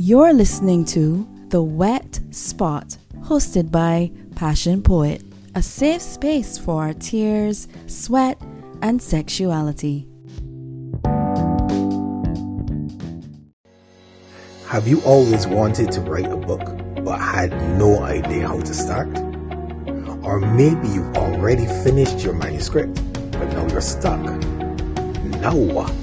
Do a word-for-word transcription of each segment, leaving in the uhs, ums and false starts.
You're listening to The Wet Spot, hosted by Passion Poet, a safe space for our tears, sweat, and sexuality. Have you always wanted to write a book but had no idea how to start? Or maybe you've already finished your manuscript but now you're stuck. Now what?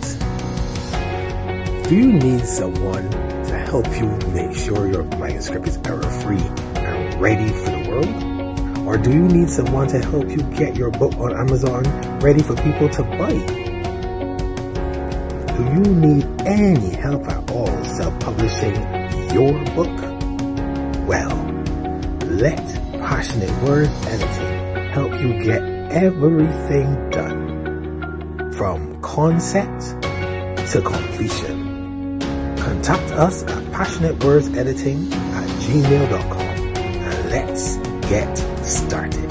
Do you need someone to help you make sure your manuscript is error-free and ready for the world? Or do you need someone to help you get your book on Amazon ready for people to buy? Do you need any help at all self-publishing your book? Well, let Passionate Words Editing help you get everything done, from concept to completion. Contact us at passionate words editing at gmail dot com and let's get started.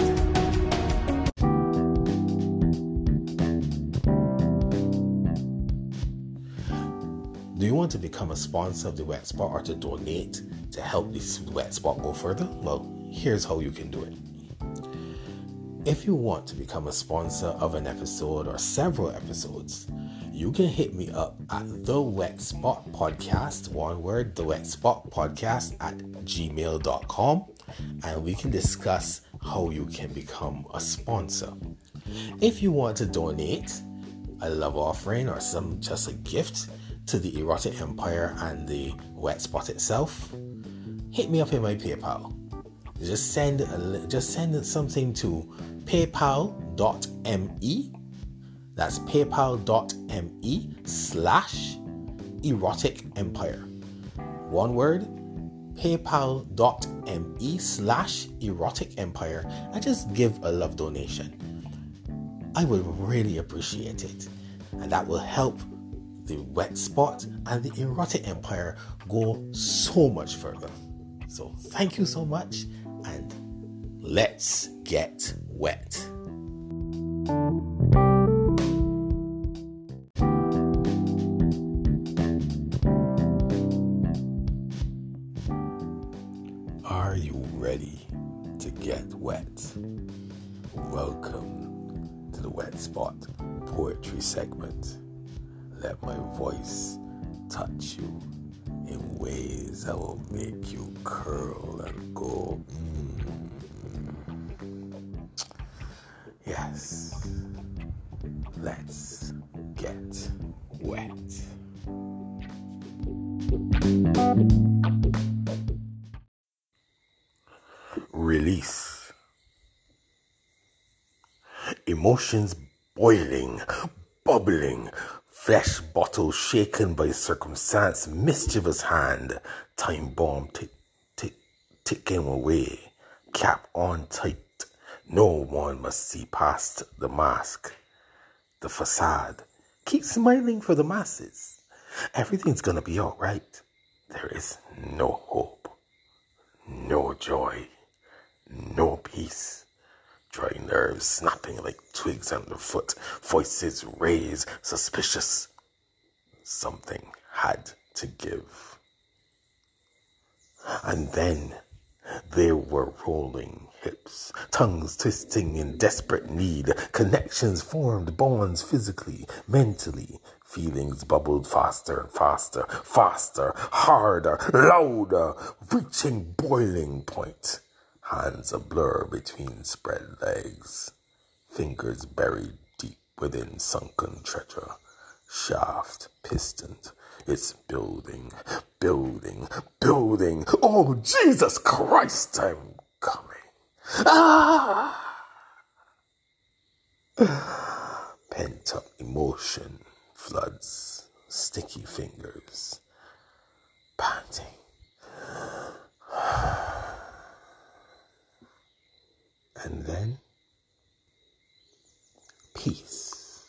Do you want to become a sponsor of the Wet Spot or to donate to help this Wet Spot go further? Well, here's how you can do it. If you want to become a sponsor of an episode or several episodes, you can hit me up at the Wet Spot Podcast, one word, the Wet Spot Podcast at gmail dot com, and we can discuss how you can become a sponsor. If you want to donate a love offering or some just a gift to the Erotic Empire and the Wet Spot itself, hit me up in my PayPal. Just send a, just send something to paypal dot me. That's paypal.me slash erotic empire. One word, paypal.me slash erotic empire, and just give a love donation. I would really appreciate it, and that will help the Wet Spot and the Erotic Empire go so much further. So thank you so much, and let's get wet. Are you ready to get wet? Welcome to the Wet Spot Poetry segment. Let my voice touch you in ways that will make you curl and go, mm. Yes, let's get wet. Release. Emotions boiling, bubbling, flesh bottle shaken by circumstance, mischievous hand, time bomb tick, tick, ticking away, cap on tight. No one must see past the mask, the facade. Keep smiling for the masses. Everything's gonna be all right. There is no hope, no joy, no peace. Dry nerves snapping like twigs underfoot, voices raised, suspicious. Something had to give. And then there were rolling hips, tongues twisting in desperate need, connections formed, bonds physically, mentally. Feelings bubbled faster and faster, faster, harder, louder, reaching boiling point. Hands a blur between spread legs, fingers buried deep within sunken treasure, shaft pistoned. It's building, building, building. Oh, Jesus Christ, I'm coming. Ah! Pent-up emotion floods, sticky fingers, panting. And then, peace.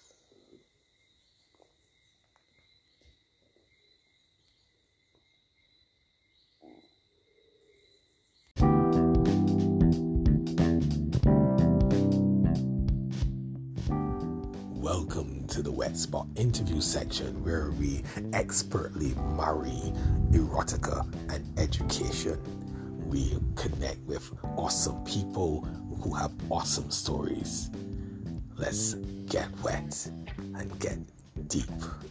Welcome to the Wet Wet Spot interview section where we expertly marry erotica and education. We connect with awesome people who have awesome stories. Let's get wet and get deep.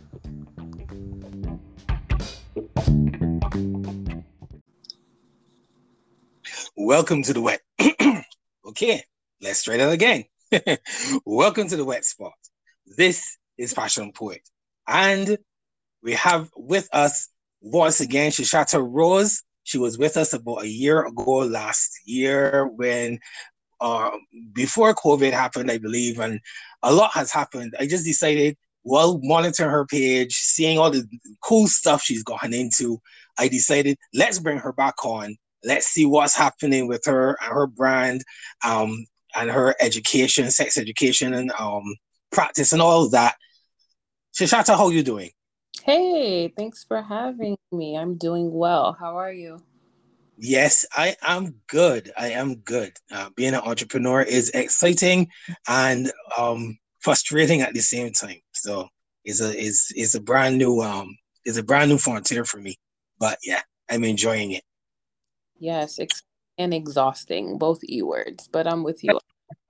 Welcome to the Wet. Okay, let's try that again. Welcome to the Wet Spot. This is Passion Poet. And we have with us once again Shoshata Rose. She was with us about a year ago last year when uh, before COVID happened, I believe, and a lot has happened. I just decided, while monitoring her page, seeing all the cool stuff she's gotten into, I decided, let's bring her back on. Let's see what's happening with her and her brand, um, and her education, sex education, and um, practice, and all of that. Shoshata, how are you doing? Hey, thanks for having me. I'm doing well. How are you? Yes, I am good. I am good. Uh, being an entrepreneur is exciting and um, frustrating at the same time. So it's a it's it's a brand new um it's a brand new frontier for me. But yeah, I'm enjoying it. Yes, ex- and exhausting, both E words, but I'm with you.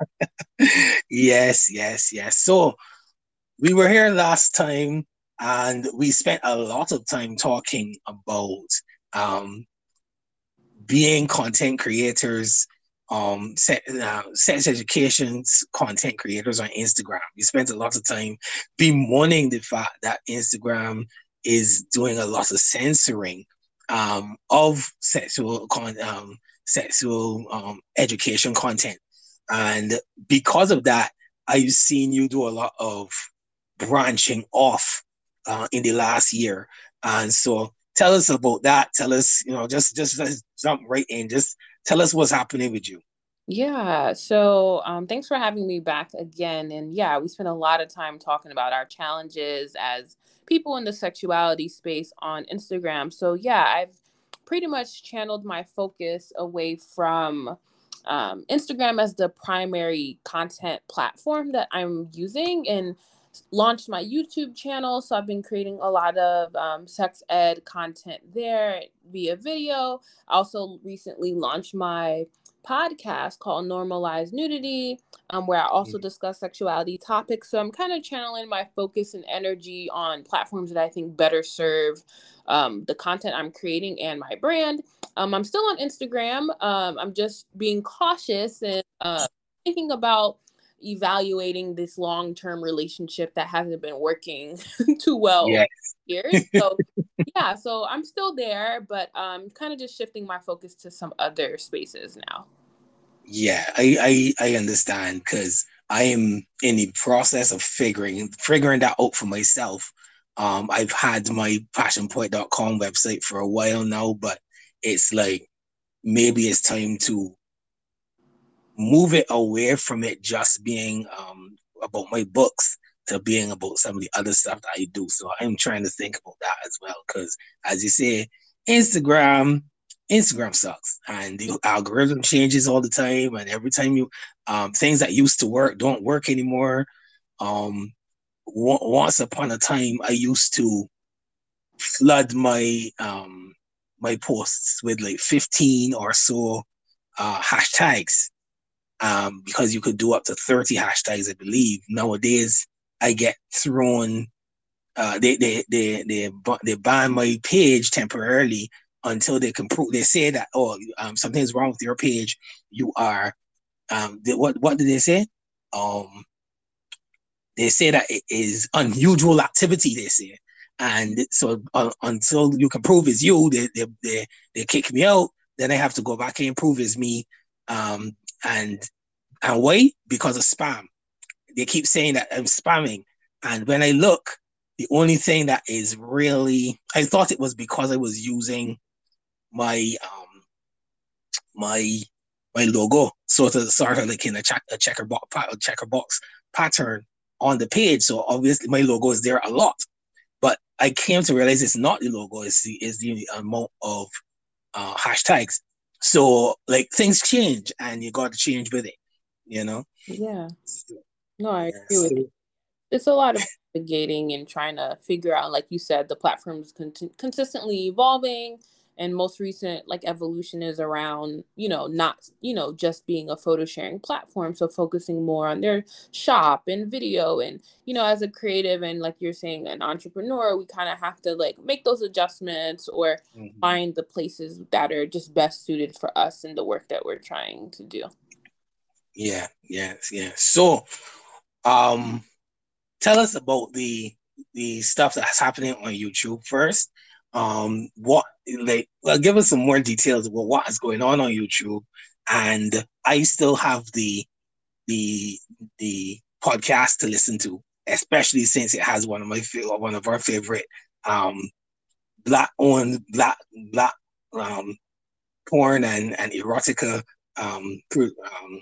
Yes, yes, yes. So we were here last time and we spent a lot of time talking about um being content creators, um, set, uh, sex education content creators on Instagram. We spent a lot of time bemoaning the fact that Instagram is doing a lot of censoring um, of sexual con- um, sexual um, education content, and because of that, I've seen you do a lot of branching off uh, in the last year, and so tell us about that. Tell us, you know, just just let's jump right in. Just tell us what's happening with you. Yeah, so um, thanks for having me back again. And yeah, we spent a lot of time talking about our challenges as people in the sexuality space on Instagram. So yeah, I've pretty much channeled my focus away from um, Instagram as the primary content platform that I'm using, and launched my YouTube channel. So I've been creating a lot of um, sex ed content there via video. I also recently launched my podcast called Normalize Nudity, um, where I also discuss sexuality topics. So I'm kind of channeling my focus and energy on platforms that I think better serve um, the content I'm creating and my brand. Um, I'm still on Instagram. Um, I'm just being cautious and uh, thinking about evaluating this long-term relationship that hasn't been working too well Yes. years. So yeah, so I'm still there, but um kind of just shifting my focus to some other spaces now. Yeah, I I, I understand because I am in the process of figuring figuring that out for myself. Um, I've had my passion poet dot com website for a while now, but it's like maybe it's time to move it away from it just being um, about my books to being about some of the other stuff that I do. So I'm trying to think about that as well. Because as you say, Instagram, Instagram sucks, and the algorithm changes all the time. And every time you, um, things that used to work don't work anymore. Um, w- once upon a time, I used to flood my um my posts with like fifteen or so uh, hashtags, um, because you could do up to thirty hashtags, I believe. Nowadays, I get thrown, uh, they, they, they, they, they ban my page temporarily until they can prove, they say that, oh, um, something's wrong with your page. You are, um, they, what, what did they say? Um, they say that it is unusual activity, they say. And so uh, until you can prove it's you, they, they, they, they kick me out. Then I have to go back and prove it's me. Um, and and why? Because of spam. They keep saying that I'm spamming. And when I look, the only thing that is really, I thought it was because I was using my um my my logo, sort of sort of like in a, check, a checker box a checker box pattern on the page. So obviously my logo is there a lot. But I came to realize it's not the logo, it's the, it's the amount of uh, hashtags. So like things change and you got to change with it, you know? Yeah. No, I Yeah, agree with so, you. it's a lot of navigating and trying to figure out, like you said, the platform's con- consistently evolving. And most recent like evolution is around, you know, not, you know, just being a photo sharing platform. So focusing more on their shop and video. And, you know, as a creative and like you're saying, an entrepreneur, we kind of have to like make those adjustments or Mm-hmm. find the places that are just best suited for us and the work that we're trying to do. Yeah, yes, yeah. So, um, tell us about the the stuff that's happening on YouTube first. Um, what like well, give us some more details about what is going on on YouTube. And I still have the the the podcast to listen to, especially since it has one of my one of our favorite um black owned black black um porn and and erotica um, um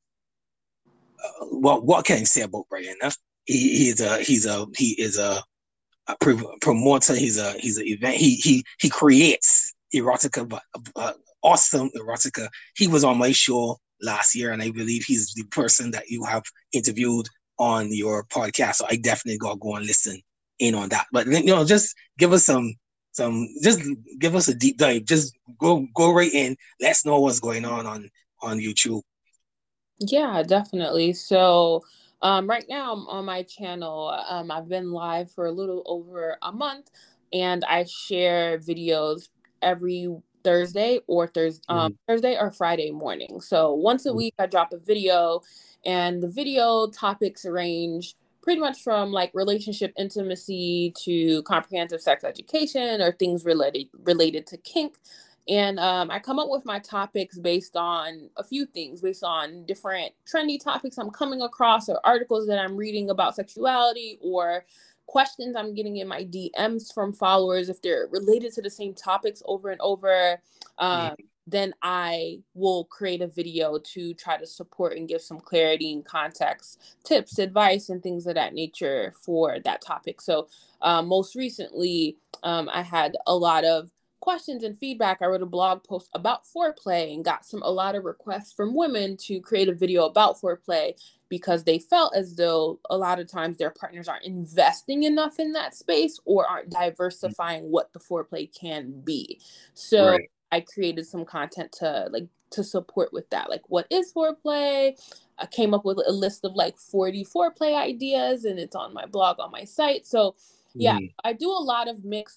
uh, what what can I say about Brian? Uh, He he's a he's a he is a, a pre- promoter. He's a he's an event. He he he creates erotica, but uh, awesome erotica. He was on my show last year, and I believe he's the person that you have interviewed on your podcast. So I definitely gotta go and listen in on that. But you know, just give us some some just give us a deep dive. Just go go right in. Let's know what's going on on on YouTube. Yeah, definitely. So, um, right now I'm on my channel. Um, I've been live for a little over a month, and I share videos every Thursday or Thursday, um, Mhm. Thursday or Friday morning. So once a week, I drop a video, and the video topics range pretty much from like relationship intimacy to comprehensive sex education or things related related to kink. And um, I come up with my topics based on a few things, based on different trendy topics I'm coming across or articles that I'm reading about sexuality or questions I'm getting in my D Ms from followers. If they're related to the same topics over and over, um, then I will create a video to try to support and give some clarity and context, tips, advice, and things of that nature for that topic. So um, most recently, um, I had a lot of questions and feedback. I wrote a blog post about foreplay and got some a lot of requests from women to create a video about foreplay because they felt as though a lot of times their partners aren't investing enough in that space or aren't diversifying what the foreplay can be. So Right. I created some content to like to support with that. Like, what is foreplay? I came up with a list of like forty foreplay ideas, and it's on my blog on my site. So yeah, Mhm. I do a lot of mixed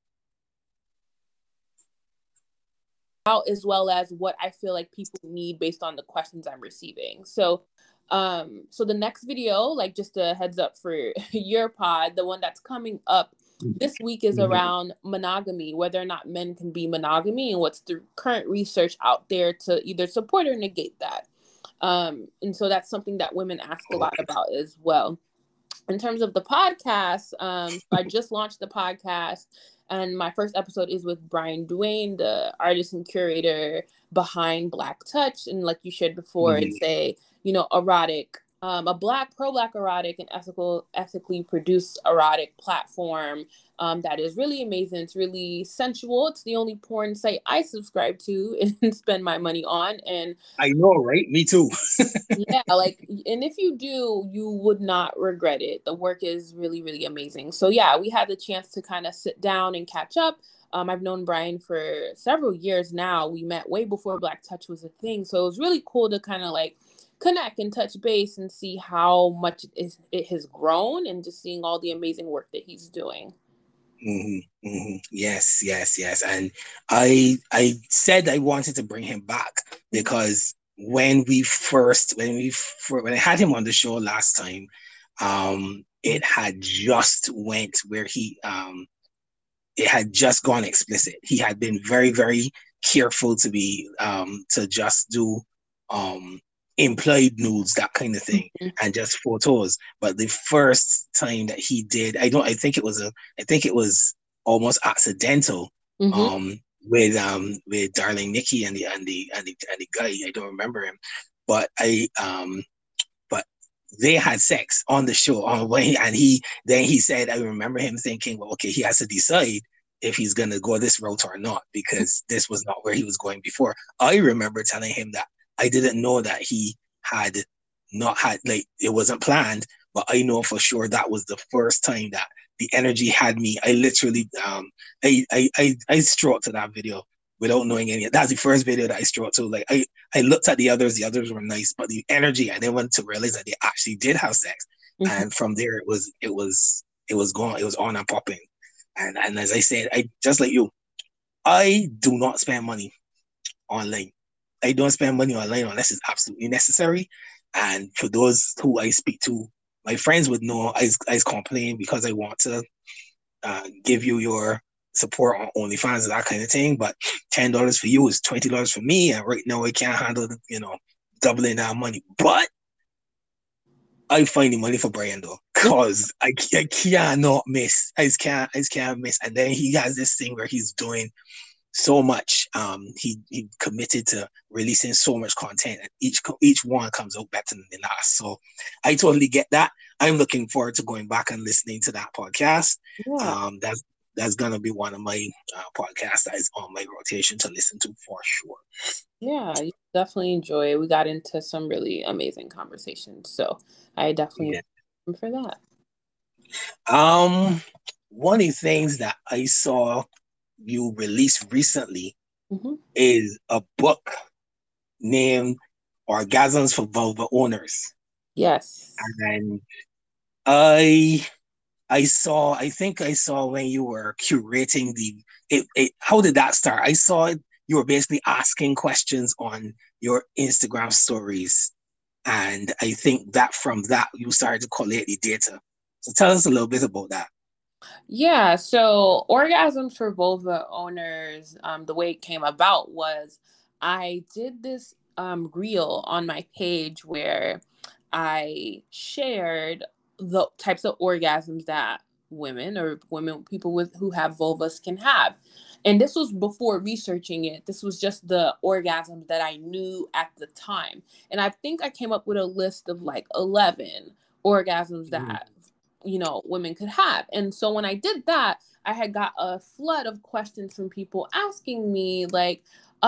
out as well as what I feel like people need based on the questions I'm receiving. So um so the next video, like just a heads up for your pod, the one that's coming up this week is Mhm. around monogamy, whether or not men can be monogamy and what's the current research out there to either support or negate that. Um and so that's something that women ask a lot Okay. about as well. In terms of the podcast, um, I just launched the podcast, and my first episode is with Brian Duane, the artist and curator behind Black Touch. And like you shared before, Mhm. it's a you know erotic, um, a black pro black erotic and ethical, ethically produced erotic platform um, that is really amazing. It's really sensual. It's the only porn site I subscribe to and spend my money on, and I know, right? Me too. yeah, like, and if you do, you would not regret it. The work is really, really amazing. So yeah, we had the chance to kind of sit down and catch up. Um, I've known Brian for several years now. We met way before Black Touch was a thing. So it was really cool to kind of like connect and touch base and see how much it, is, it has grown and just seeing all the amazing work that he's doing. Mm-hmm, mm-hmm. Yes, yes, yes. And I I said I wanted to bring him back because when we first when we fir- when I had him on the show last time, um, it had just went where he um it had just gone explicit. He had been very, very careful to be um to just do um implied nudes, that kind of thing, Mhm. and just photos. But the first time that he did, I don't I think it was a I think it was almost accidental Mhm. um with um with Darling Nikki and the and the and the and the guy. I don't remember him. But I um but they had sex on the show on when he, and he then he said, I remember him thinking, well, okay, he has to decide if he's gonna go this route or not, because this was not where he was going before. I remember telling him that I didn't know that he had not had like it wasn't planned, but I know for sure that was the first time that the energy had me. I literally, um, I, I, I, I strode to that video without knowing any. That's the first video that I strode to. Like I, I looked at the others. The others were nice, but the energy, I then went to realize that they actually did have sex, mm-hmm. and from there it was, it was, it was gone. It was on and popping, and and as I said, I just like you, I do not spend money online. I don't spend money online unless it's absolutely necessary. And for those who I speak to, my friends would know I, I complain because I want to uh, give you your support on OnlyFans and that kind of thing. But ten dollars for you is twenty dollars for me. And right now I can't handle, you know, doubling that money. But I find the money for Brian though, because I, I cannot miss. I just can't, I just can't miss. And then he has this thing where he's doing so much. Um, he he committed to releasing so much content, and each each one comes out better than the last. So I totally get that. I'm looking forward to going back and listening to that podcast. Yeah. Um, that's that's gonna be one of my uh, podcasts that is on my rotation to listen to for sure. Yeah, you definitely enjoy it. We got into some really amazing conversations, so I definitely yeah. for that. Um, one of the things that I saw you released recently mm-hmm. is a book named Orgasms for Vulva Owners. Yes. And I I saw, I think I saw when you were curating the, it, it, how did that start? I saw it, you were basically asking questions on your Instagram stories. And I think that from that, you started to collate the data. So tell us a little bit about that. Yeah, so Orgasms for Vulva Owners, um, the way it came about was I did this um, reel on my page where I shared the types of orgasms that women or women, people with who have vulvas can have. And this was before researching it. This was just the orgasms that I knew at the time. And I think I came up with a list of like eleven orgasms that mm. you know, women could have. And so when I did that, I had got a flood of questions from people asking me like,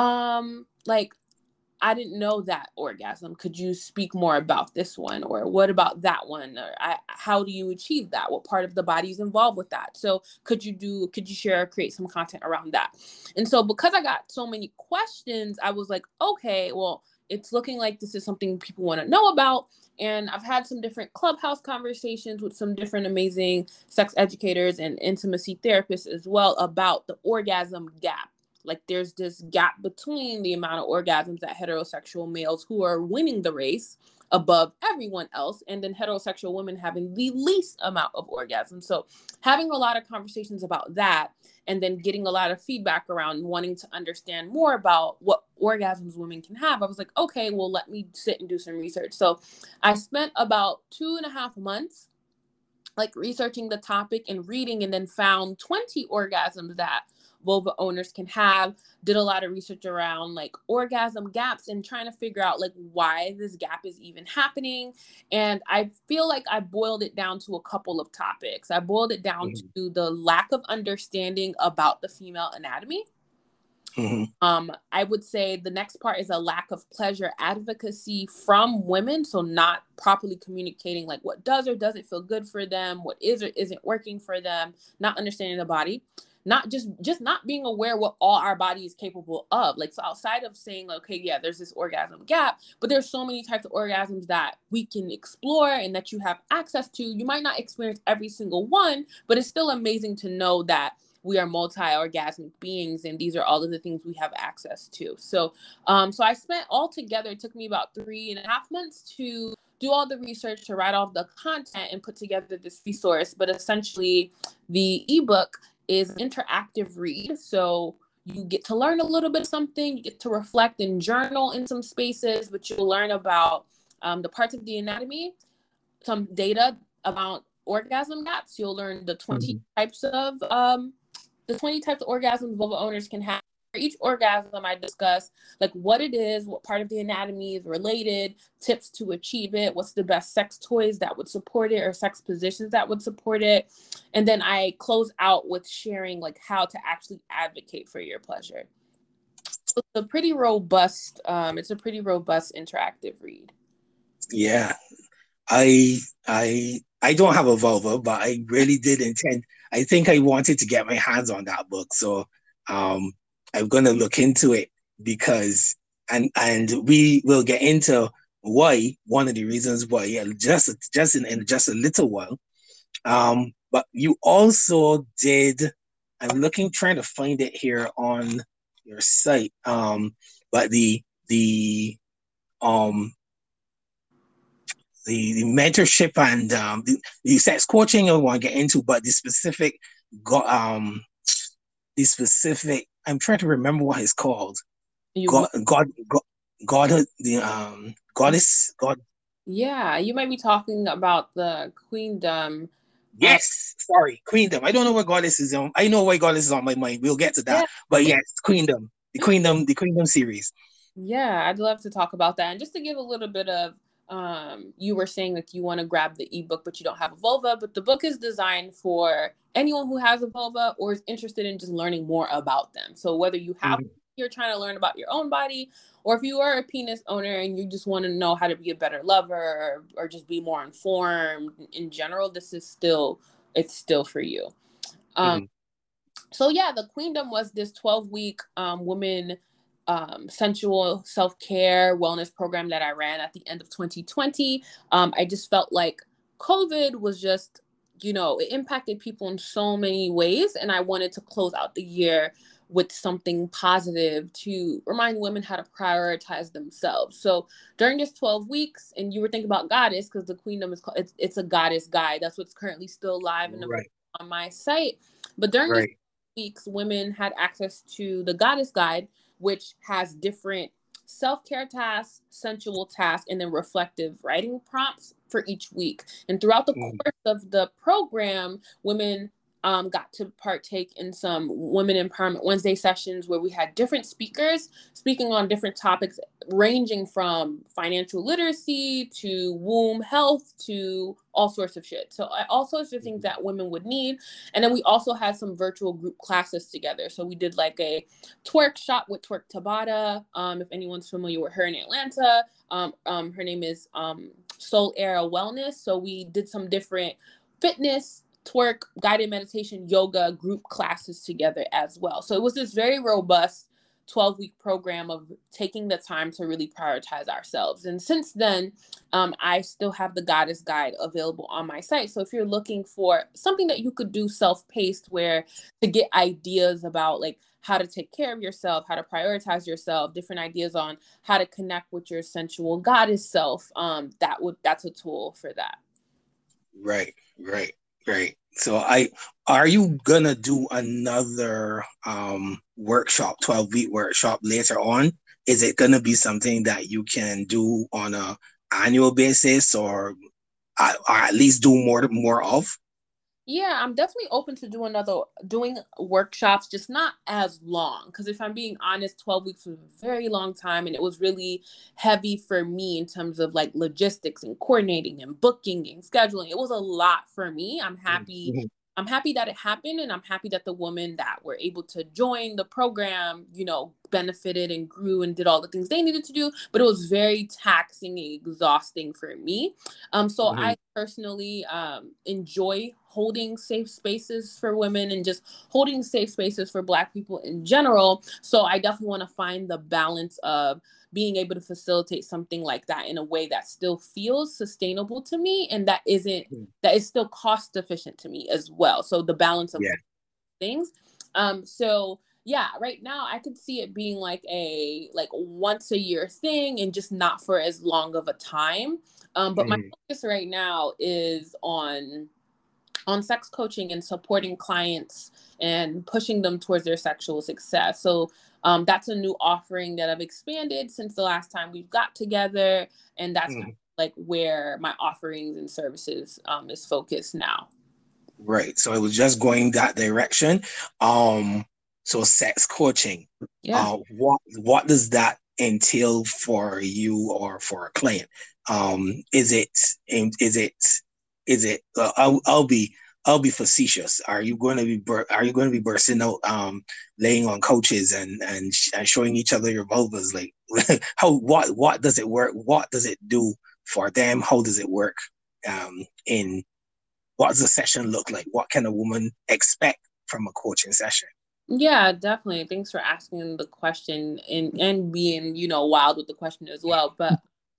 um, like, I didn't know that orgasm. Could you speak more about this one? Or what about that one? Or I, how do you achieve that? What part of the body is involved with that? So could you do, could you share, create some content around that? And so because I got so many questions, I was like, okay, well, it's looking like this is something people want to know about. And I've had some different Clubhouse conversations with some different amazing sex educators and intimacy therapists as well about the orgasm gap. Like there's this gap between the amount of orgasms that heterosexual males who are winning the race above everyone else, and then heterosexual women having the least amount of orgasms. So having a lot of conversations about that, and then getting a lot of feedback around wanting to understand more about what orgasms women can have, I was like, okay, well, let me sit and do some research. So I spent about two and a half months like researching the topic and reading, and then found twenty orgasms that vulva owners can have. Did a lot of research around like orgasm gaps and trying to figure out like why this gap is even happening. And I feel like I boiled it down to a couple of topics. I boiled it down mm-hmm. to the lack of understanding about the female anatomy. Mm-hmm. Um, I would say the next part is a lack of pleasure advocacy from women. So not properly communicating like what does or doesn't feel good for them, what is or isn't working for them, not understanding the body. Not just, just not being aware what all our body is capable of. Like, so outside of saying, okay, yeah, there's this orgasm gap, but there's so many types of orgasms that we can explore and that you have access to. You might not experience every single one, but it's still amazing to know that we are multi-orgasmic beings, and these are all of the things we have access to. So, um, so I spent all together, it took me about three and a half months to do all the research, to write all the content and put together this resource. But essentially the ebook is interactive read. So you get to learn a little bit of something, you get to reflect and journal in some spaces, but you'll learn about um, the parts of the anatomy, some data about orgasm gaps. You'll learn the twenty mm-hmm. types of um, the twenty types of orgasms vulva owners can have. For each orgasm, I discuss like what it is, what part of the anatomy is related, tips to achieve it, what's the best sex toys that would support it or sex positions that would support it. And then I close out with sharing like how to actually advocate for your pleasure. So it's a pretty robust, um, it's a pretty robust interactive read. Yeah. I I I don't have a vulva, but I really did intend. I think I wanted to get my hands on that book, so um, I'm gonna look into it because and and we will get into why one of the reasons why yeah, just just in, in just a little while. Um, but you also did. I'm looking, trying to find it here on your site. Um, but the the um the, the mentorship and um, the, the sex coaching I want to get into, but the specific, go, um, the specific. I'm trying to remember what it's called. You God, God, God, God, the um, goddess, God. Yeah, you might be talking about the queendom. Um, Yes, sorry, Queendom. I don't know where Goddess is on. I know why Goddess is on my mind. We'll get to that. yeah, But yes, Queendom, the Queendom, the Queendom series. yeah, I'd love to talk about that. And just to give a little bit of, um, you were saying that you want to grab the ebook, but you don't have a vulva. But the book is designed for anyone who has a vulva or is interested in just learning more about them. So whether you have, Mhm. you're trying to learn about your own body, or if you are a penis owner and you just want to know how to be a better lover or, or just be more informed in general, this is still, it's still for you. Um, Mhm. so yeah, the Queendom was this twelve week um, women um, sensual self-care wellness program that I ran at the end of twenty twenty. Um, I just felt like COVID was just, you know, it impacted people in so many ways. And I wanted to close out the year with something positive to remind women how to prioritize themselves. So during this twelve weeks, and you were thinking about Goddess, because the Queendom is called, it's, it's a Goddess guide. That's what's currently still live and available Right, on my site. But during this right. weeks, women had access to the Goddess Guide, which has different self-care tasks, sensual tasks, and then reflective writing prompts for each week. And throughout the Mhm. course of the program, women um, got to partake in some Women Empowerment Wednesday sessions where we had different speakers speaking on different topics, ranging from financial literacy to womb health to all sorts of shit. So all sorts of things that women would need. And then we also had some virtual group classes together. So we did like a twerk shop with Twerk Tabata. Um, if anyone's familiar with her in Atlanta, um, um, her name is um, Soul Era Wellness. So we did some different fitness, twerk, guided meditation, yoga group classes together as well. So it was this very robust twelve week program of taking the time to really prioritize ourselves. And since then, um, I still have the Goddess Guide available on my site. So if you're looking for something that you could do self-paced, where to get ideas about like how to take care of yourself, how to prioritize yourself, different ideas on how to connect with your sensual goddess self, um, that would that's a tool for that. Right, right, right. So I are you gonna do another um workshop, twelve week workshop later on? Is it gonna be something that you can do on a annual basis or, uh, or at least do more more of? Yeah, I'm definitely open to do another doing workshops, just not as long. Because if I'm being honest, twelve weeks was a very long time, and it was really heavy for me in terms of like logistics and coordinating and booking and scheduling. It was a lot for me. I'm happy. Mhm. I'm happy that it happened, and I'm happy that the women that were able to join the program, you know, benefited and grew and did all the things they needed to do. But it was very taxing and exhausting for me. Um, so Mhm. I personally um, enjoy holding safe spaces for women and just holding safe spaces for Black people in general. So I definitely want to find the balance of being able to facilitate something like that in a way that still feels sustainable to me and that isn't Mhm. that is still cost efficient to me as well. So the balance of Yeah. things. Um, so yeah, right now I could see it being like a like once a year thing and just not for as long of a time. Um, but my Mhm. focus right now is on on sex coaching and supporting clients and pushing them towards their sexual success. So um, that's a new offering that I've expanded since the last time we've got together, and that's kind Mhm. of like where my offerings and services um, is focused now. Right. So it was just going that direction. Um, so sex coaching, Yeah. uh, what what does that entail for you or for a client? Um, is it is it is it? Uh, I'll, I'll be I'll be facetious. Are you going to be bur- Are you going to be bursting out, um, laying on couches and and, sh- and showing each other your vulvas? Like how what what does it work? What does it do for them? How does it work? um, in what does a session look like? What can a woman expect from a coaching session? Yeah, definitely. Thanks for asking the question and and being, you know, wild with the question as well. But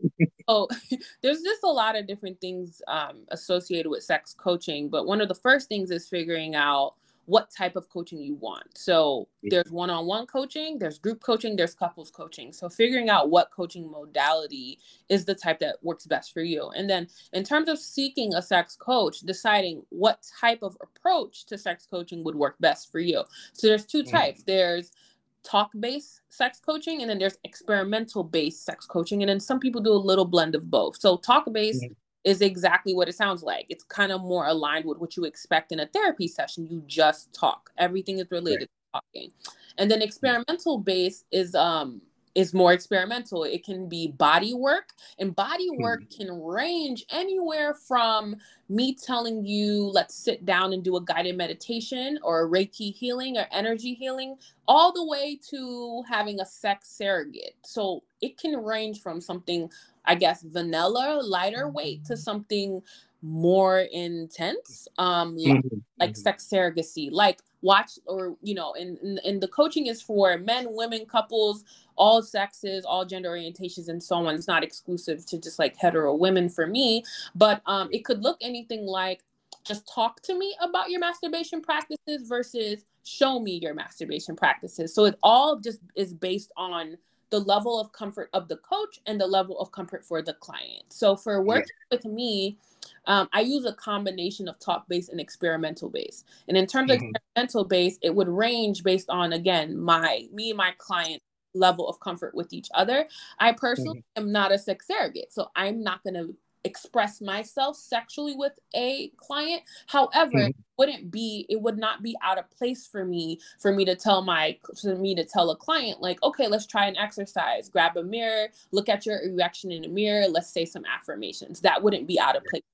oh, there's just a lot of different things um, associated with sex coaching. But one of the first things is figuring out what type of coaching you want. So there's one-on-one coaching, there's group coaching, there's couples coaching. So figuring out what coaching modality is the type that works best for you. And then in terms of seeking a sex coach, deciding what type of approach to sex coaching would work best for you. So there's two types. There's talk-based sex coaching, and then there's experimental-based sex coaching, and then some people do a little blend of both. So talk-based mm-hmm. is exactly what it sounds like. It's kind of more aligned with what you expect in a therapy session. You just talk. Everything is related right. to talking. And then experimental-based is um is more experimental. It can be body work, and body work mm-hmm. can range anywhere from me telling you, let's sit down and do a guided meditation or a Reiki healing or energy healing, all the way to having a sex surrogate. So it can range from something, I guess, vanilla, lighter weight to something more intense, um, mm-hmm. like, like sex surrogacy, like watch or, you know, and, and the coaching is for men, women, couples, all sexes, all gender orientations, and so on. It's not exclusive to just like hetero women for me, but um, it could look anything like just talk to me about your masturbation practices versus show me your masturbation practices. So it all just is based on the level of comfort of the coach and the level of comfort for the client. So for working yeah. with me, um, I use a combination of talk-based and experimental-based. And in terms mm-hmm. of experimental-based, it would range based on, again, my me and my client level of comfort with each other. I personally mm-hmm. am not a sex surrogate, so I'm not going to express myself sexually with a client. However, mm-hmm. it wouldn't be, it would not be out of place for me, for me to tell my, for me to tell a client like, okay, let's try an exercise, grab a mirror, look at your erection in a mirror. Let's say some affirmations. That wouldn't be out of place.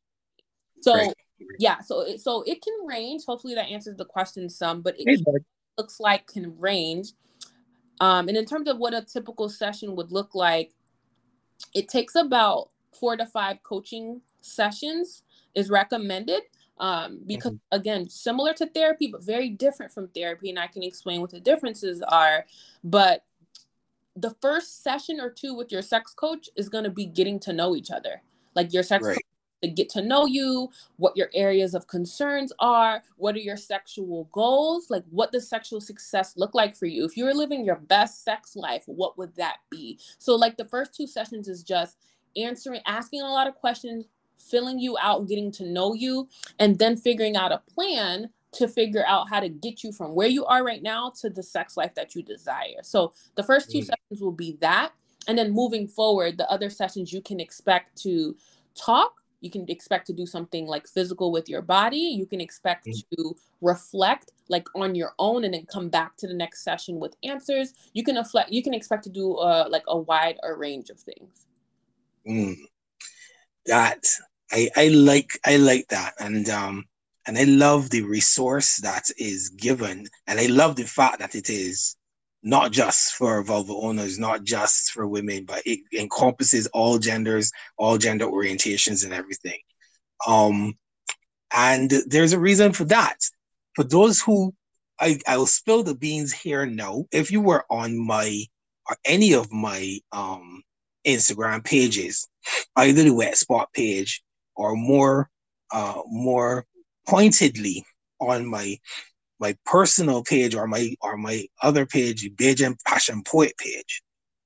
So right. yeah, so it, so it can range. Hopefully that answers the question some, but it hey, looks like can range. Um, and in terms of what a typical session would look like, it takes about four to five coaching sessions is recommended um, because, mm-hmm. again, similar to therapy, but very different from therapy. And I can explain what the differences are. But the first session or two with your sex coach is going to be getting to know each other. Like your sex right. coach to get to know you, what your areas of concerns are, what are your sexual goals, like what does sexual success look like for you? If you're living your best sex life, what would that be? So like the first two sessions is just answering, asking a lot of questions, filling you out, getting to know you, and then figuring out a plan to figure out how to get you from where you are right now to the sex life that you desire. So the first two mm. sessions will be that. And then moving forward, the other sessions you can expect to talk. You can expect to do something like physical with your body. You can expect mm. to reflect like on your own and then come back to the next session with answers. You can reflect, you can expect to do uh, like a wide range of things. Mm. That I, I like I like that. And um and I love the resource that is given. And I love the fact that it is not just for vulva owners, not just for women, but it encompasses all genders, all gender orientations and everything. Um, and there's a reason for that. For those who, I, I will spill the beans here now. If you were on my, or any of my um, Instagram pages, either the Wet Spot page or more, uh, more pointedly on my my personal page or my or my other page, Bajan Passion Poet page,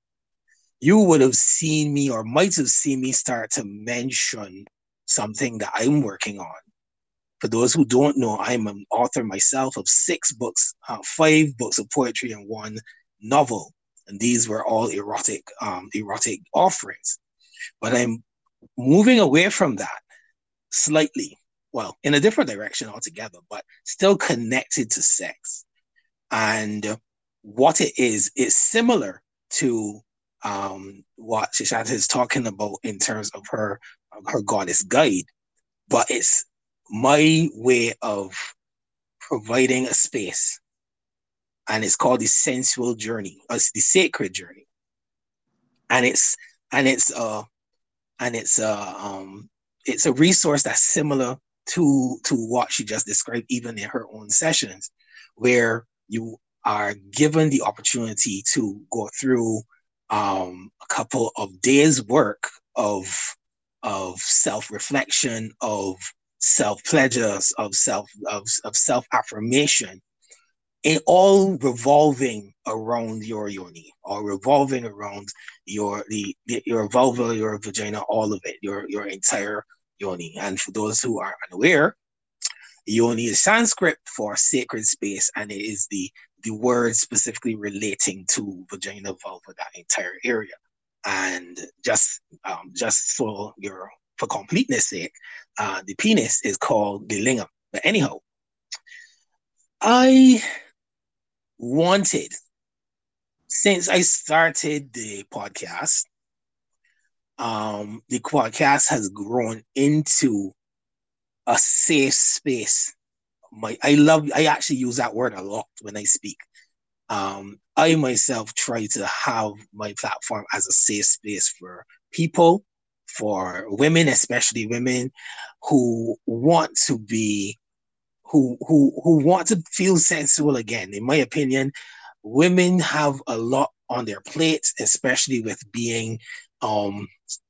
you would have seen me or might have seen me start to mention something that I'm working on. For those who don't know, I'm an author myself of six books, uh, five books of poetry and one novel. And these were all erotic, um, erotic offerings. But I'm moving away from that slightly. Well, in a different direction altogether, but still connected to sex. And what it is, is similar to um, what Shashanta is talking about in terms of her, her goddess guide, but it's my way of providing a space. And it's called the sensual journey, or it's the sacred journey. And it's, and it's, uh, and it's, uh, um, it's a resource that's similar to to what she just described, even in her own sessions, where you are given the opportunity to go through um, a couple of days' work of of self-reflection, of self-pleasures, of self of, of self-affirmation, it all revolving around your yoni, or revolving around your the, the your vulva, your vagina, all of it, your your entire yoni. And for those who are unaware, yoni is Sanskrit for sacred space, and it is the the word specifically relating to vagina, vulva, that entire area. And just um, just so you're for completeness sake, uh, the penis is called the lingam. But anyhow, I wanted, since I started the podcast, um, the podcast has grown into a safe space. My, I love, I actually use that word a lot when I speak. Um, I myself try to have my platform as a safe space for people, for women, especially women who want to be, who who who want to feel sensual again. In my opinion, women have a lot on their plates, especially with being um,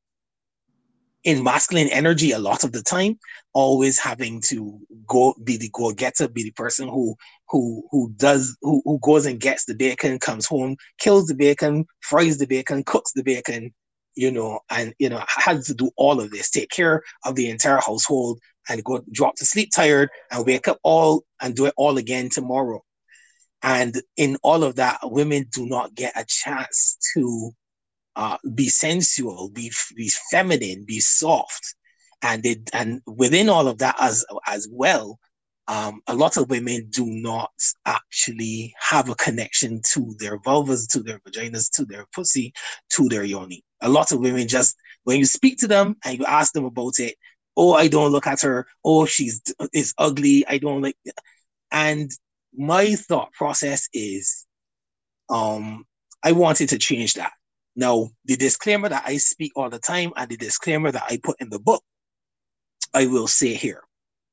in masculine energy a lot of the time, always having to go be the go-getter, be the person who who who does who, who goes and gets the bacon, comes home, kills the bacon, fries the bacon, cooks the bacon, you know, and you know, has to do all of this, take care of the entire household, and go drop to sleep tired and wake up all and do it all again tomorrow. And in all of that, women do not get a chance to uh, be sensual, be be feminine, be soft, and they, and within all of that as as well, um, a lot of women do not actually have a connection to their vulvas, to their vaginas, to their pussy, to their yoni. A lot of women just, when you speak to them and you ask them about it, oh, I don't look at her. Oh, she's is ugly. I don't like. And my thought process is, um, I wanted to change that. Now, the disclaimer that I speak all the time and the disclaimer that I put in the book, I will say here.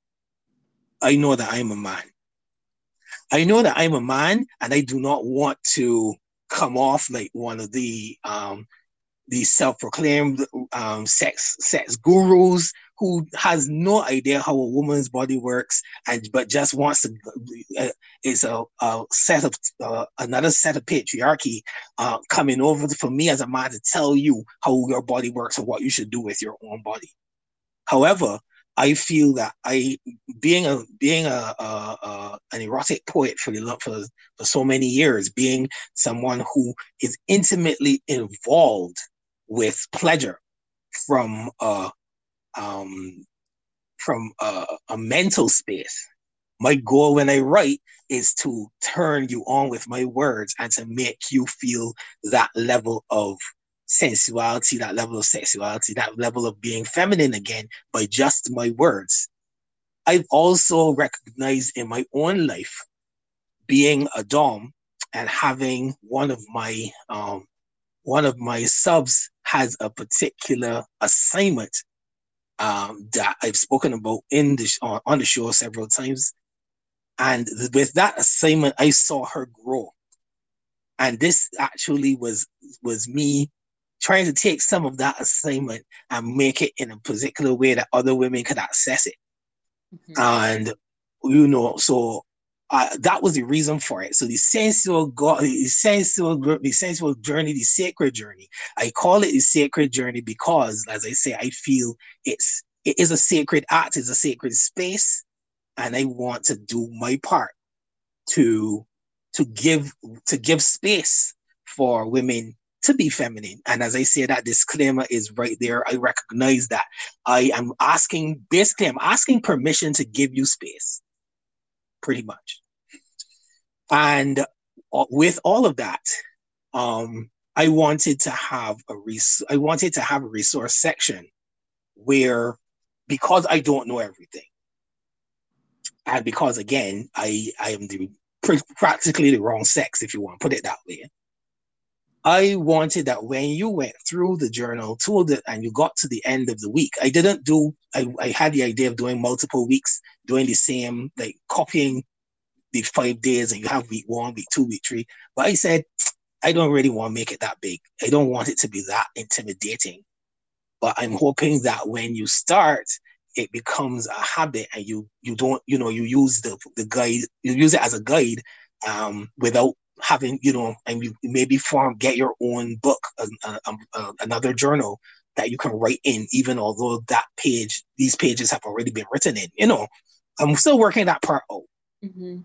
I know that I'm a man. I know that I'm a man, and I do not want to come off like one of the um, these self-proclaimed um, sex sex gurus who has no idea how a woman's body works, and but just wants to uh, is a, a set of uh, another set of patriarchy uh, coming over for me as a man to tell you how your body works and what you should do with your own body. However, I feel that I, being a being a, a, a an erotic poet for the for, for so many years, being someone who is intimately involved with pleasure from a um, from a, a mental space. My goal when I write is to turn you on with my words and to make you feel that level of sensuality, that level of sexuality, that level of being feminine again by just my words. I've also recognized in my own life, being a dom and having one of my um, one of my subs has a particular assignment um, that I've spoken about in the uh, on the show several times, and with that assignment, I saw her grow. And this actually was was me trying to take some of that assignment and make it in a particular way that other women could access it. Mm-hmm. And, you know, so uh, that was the reason for it. So the sensual, God, the sensual, the sensual journey, the sacred journey, I call it the sacred journey because, as I say, I feel it's, it is a sacred act, it's a sacred space. And I want to do my part to, to give, to give space for women to be feminine. And as I say, that disclaimer is right there. I recognize that I am asking, basically, I'm asking permission to give you space, pretty much. And with all of that, um, I wanted to have a res- I wanted to have a resource section where, because I don't know everything, and because again, I I am the practically the wrong sex, if you want to put it that way. I wanted that when you went through the journal to the and you got to the end of the week, I didn't do. I, I had the idea of doing multiple weeks, doing the same, like copying the five days, and you have week one, week two, week three. But I said, I don't really want to make it that big. I don't want it to be that intimidating. But I'm hoping that when you start, it becomes a habit, and you you don't, you know, you use the the guide, you use it as a guide, um, without having, you know, and you maybe form get your own book, uh, uh, uh, another journal that you can write in, even although that page, these pages have already been written in. You know, I'm still working that part out. Mm-hmm.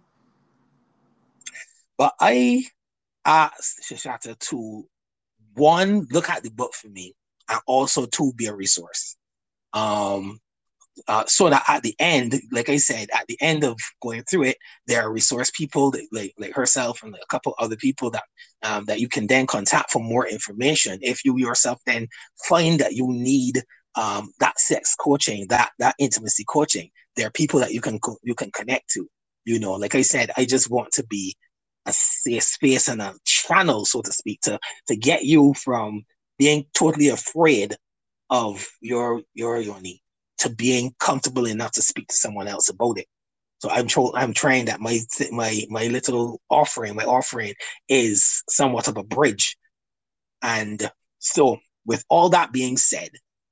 But I asked Shashata to, one, look at the book for me, and also to be a resource. Um, uh, so that at the end, like I said, at the end of going through it, there are resource people that, like like herself and a couple other people that um, that you can then contact for more information. If you yourself then find that you need um, that sex coaching, that that intimacy coaching, there are people that you can co- you can connect to. You know, like I said, I just want to be a safe space and a channel, so to speak, to to get you from being totally afraid of your your yoni to being comfortable enough to speak to someone else about it. So I'm tro- I'm trying that my my my little offering, my offering is somewhat of a bridge. And so, with all that being said,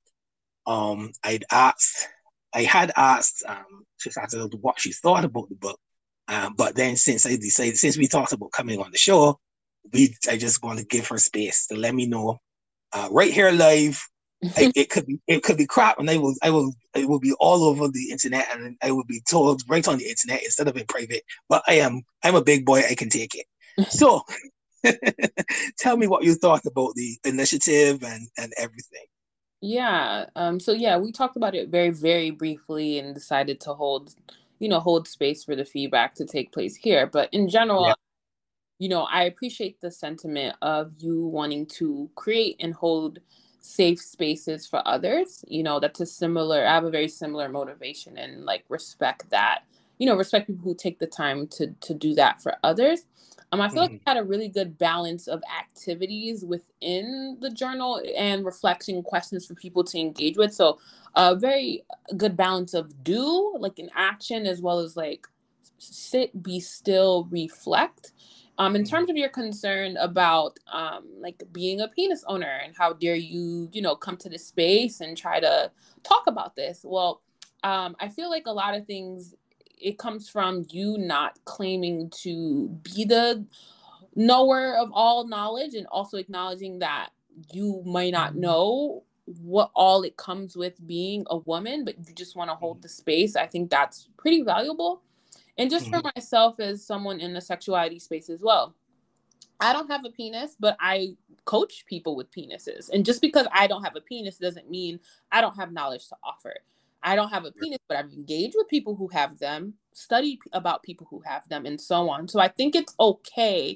um, I'd asked, I had asked um, Shashata what she thought about the book. Um, but then since I decided, since we talked about coming on the show, we I just want to give her space to let me know uh, right here live. I, it could be it could be crap, and I will I will it will be all over the internet, and I will be told right on the internet instead of in private. But I am I'm a big boy. I can take it. So, tell me what you thought about the initiative and and everything. Yeah. Um, so yeah, we talked about it very, very briefly and decided to hold, you know, hold space for the feedback to take place here. But in general, Yeah. you know, I appreciate the sentiment of you wanting to create and hold safe spaces for others. You know, that's a similar, I have a very similar motivation and like respect that, you know, respect people who take the time to to do that for others. Um, I feel like Mm-hmm. we had a really good balance of activities within the journal and reflection questions for people to engage with. So a very good balance of do, like an action, as well as like sit, be still, reflect. Um, in Mm-hmm. terms of your concern about um, like being a penis owner and how dare you, you know, come to this space and try to talk about this. Well, um, I feel like a lot of things, it comes from you not claiming to be the knower of all knowledge, and also acknowledging that you might not know what all it comes with being a woman, but you just want to hold the space. I think that's pretty valuable. And just for Mm-hmm. myself as someone in the sexuality space as well, I don't have a penis, but I coach people with penises. And just because I don't have a penis doesn't mean I don't have knowledge to offer. I don't have a penis, but I've engaged with people who have them, studied about people who have them, and so on. So I think it's okay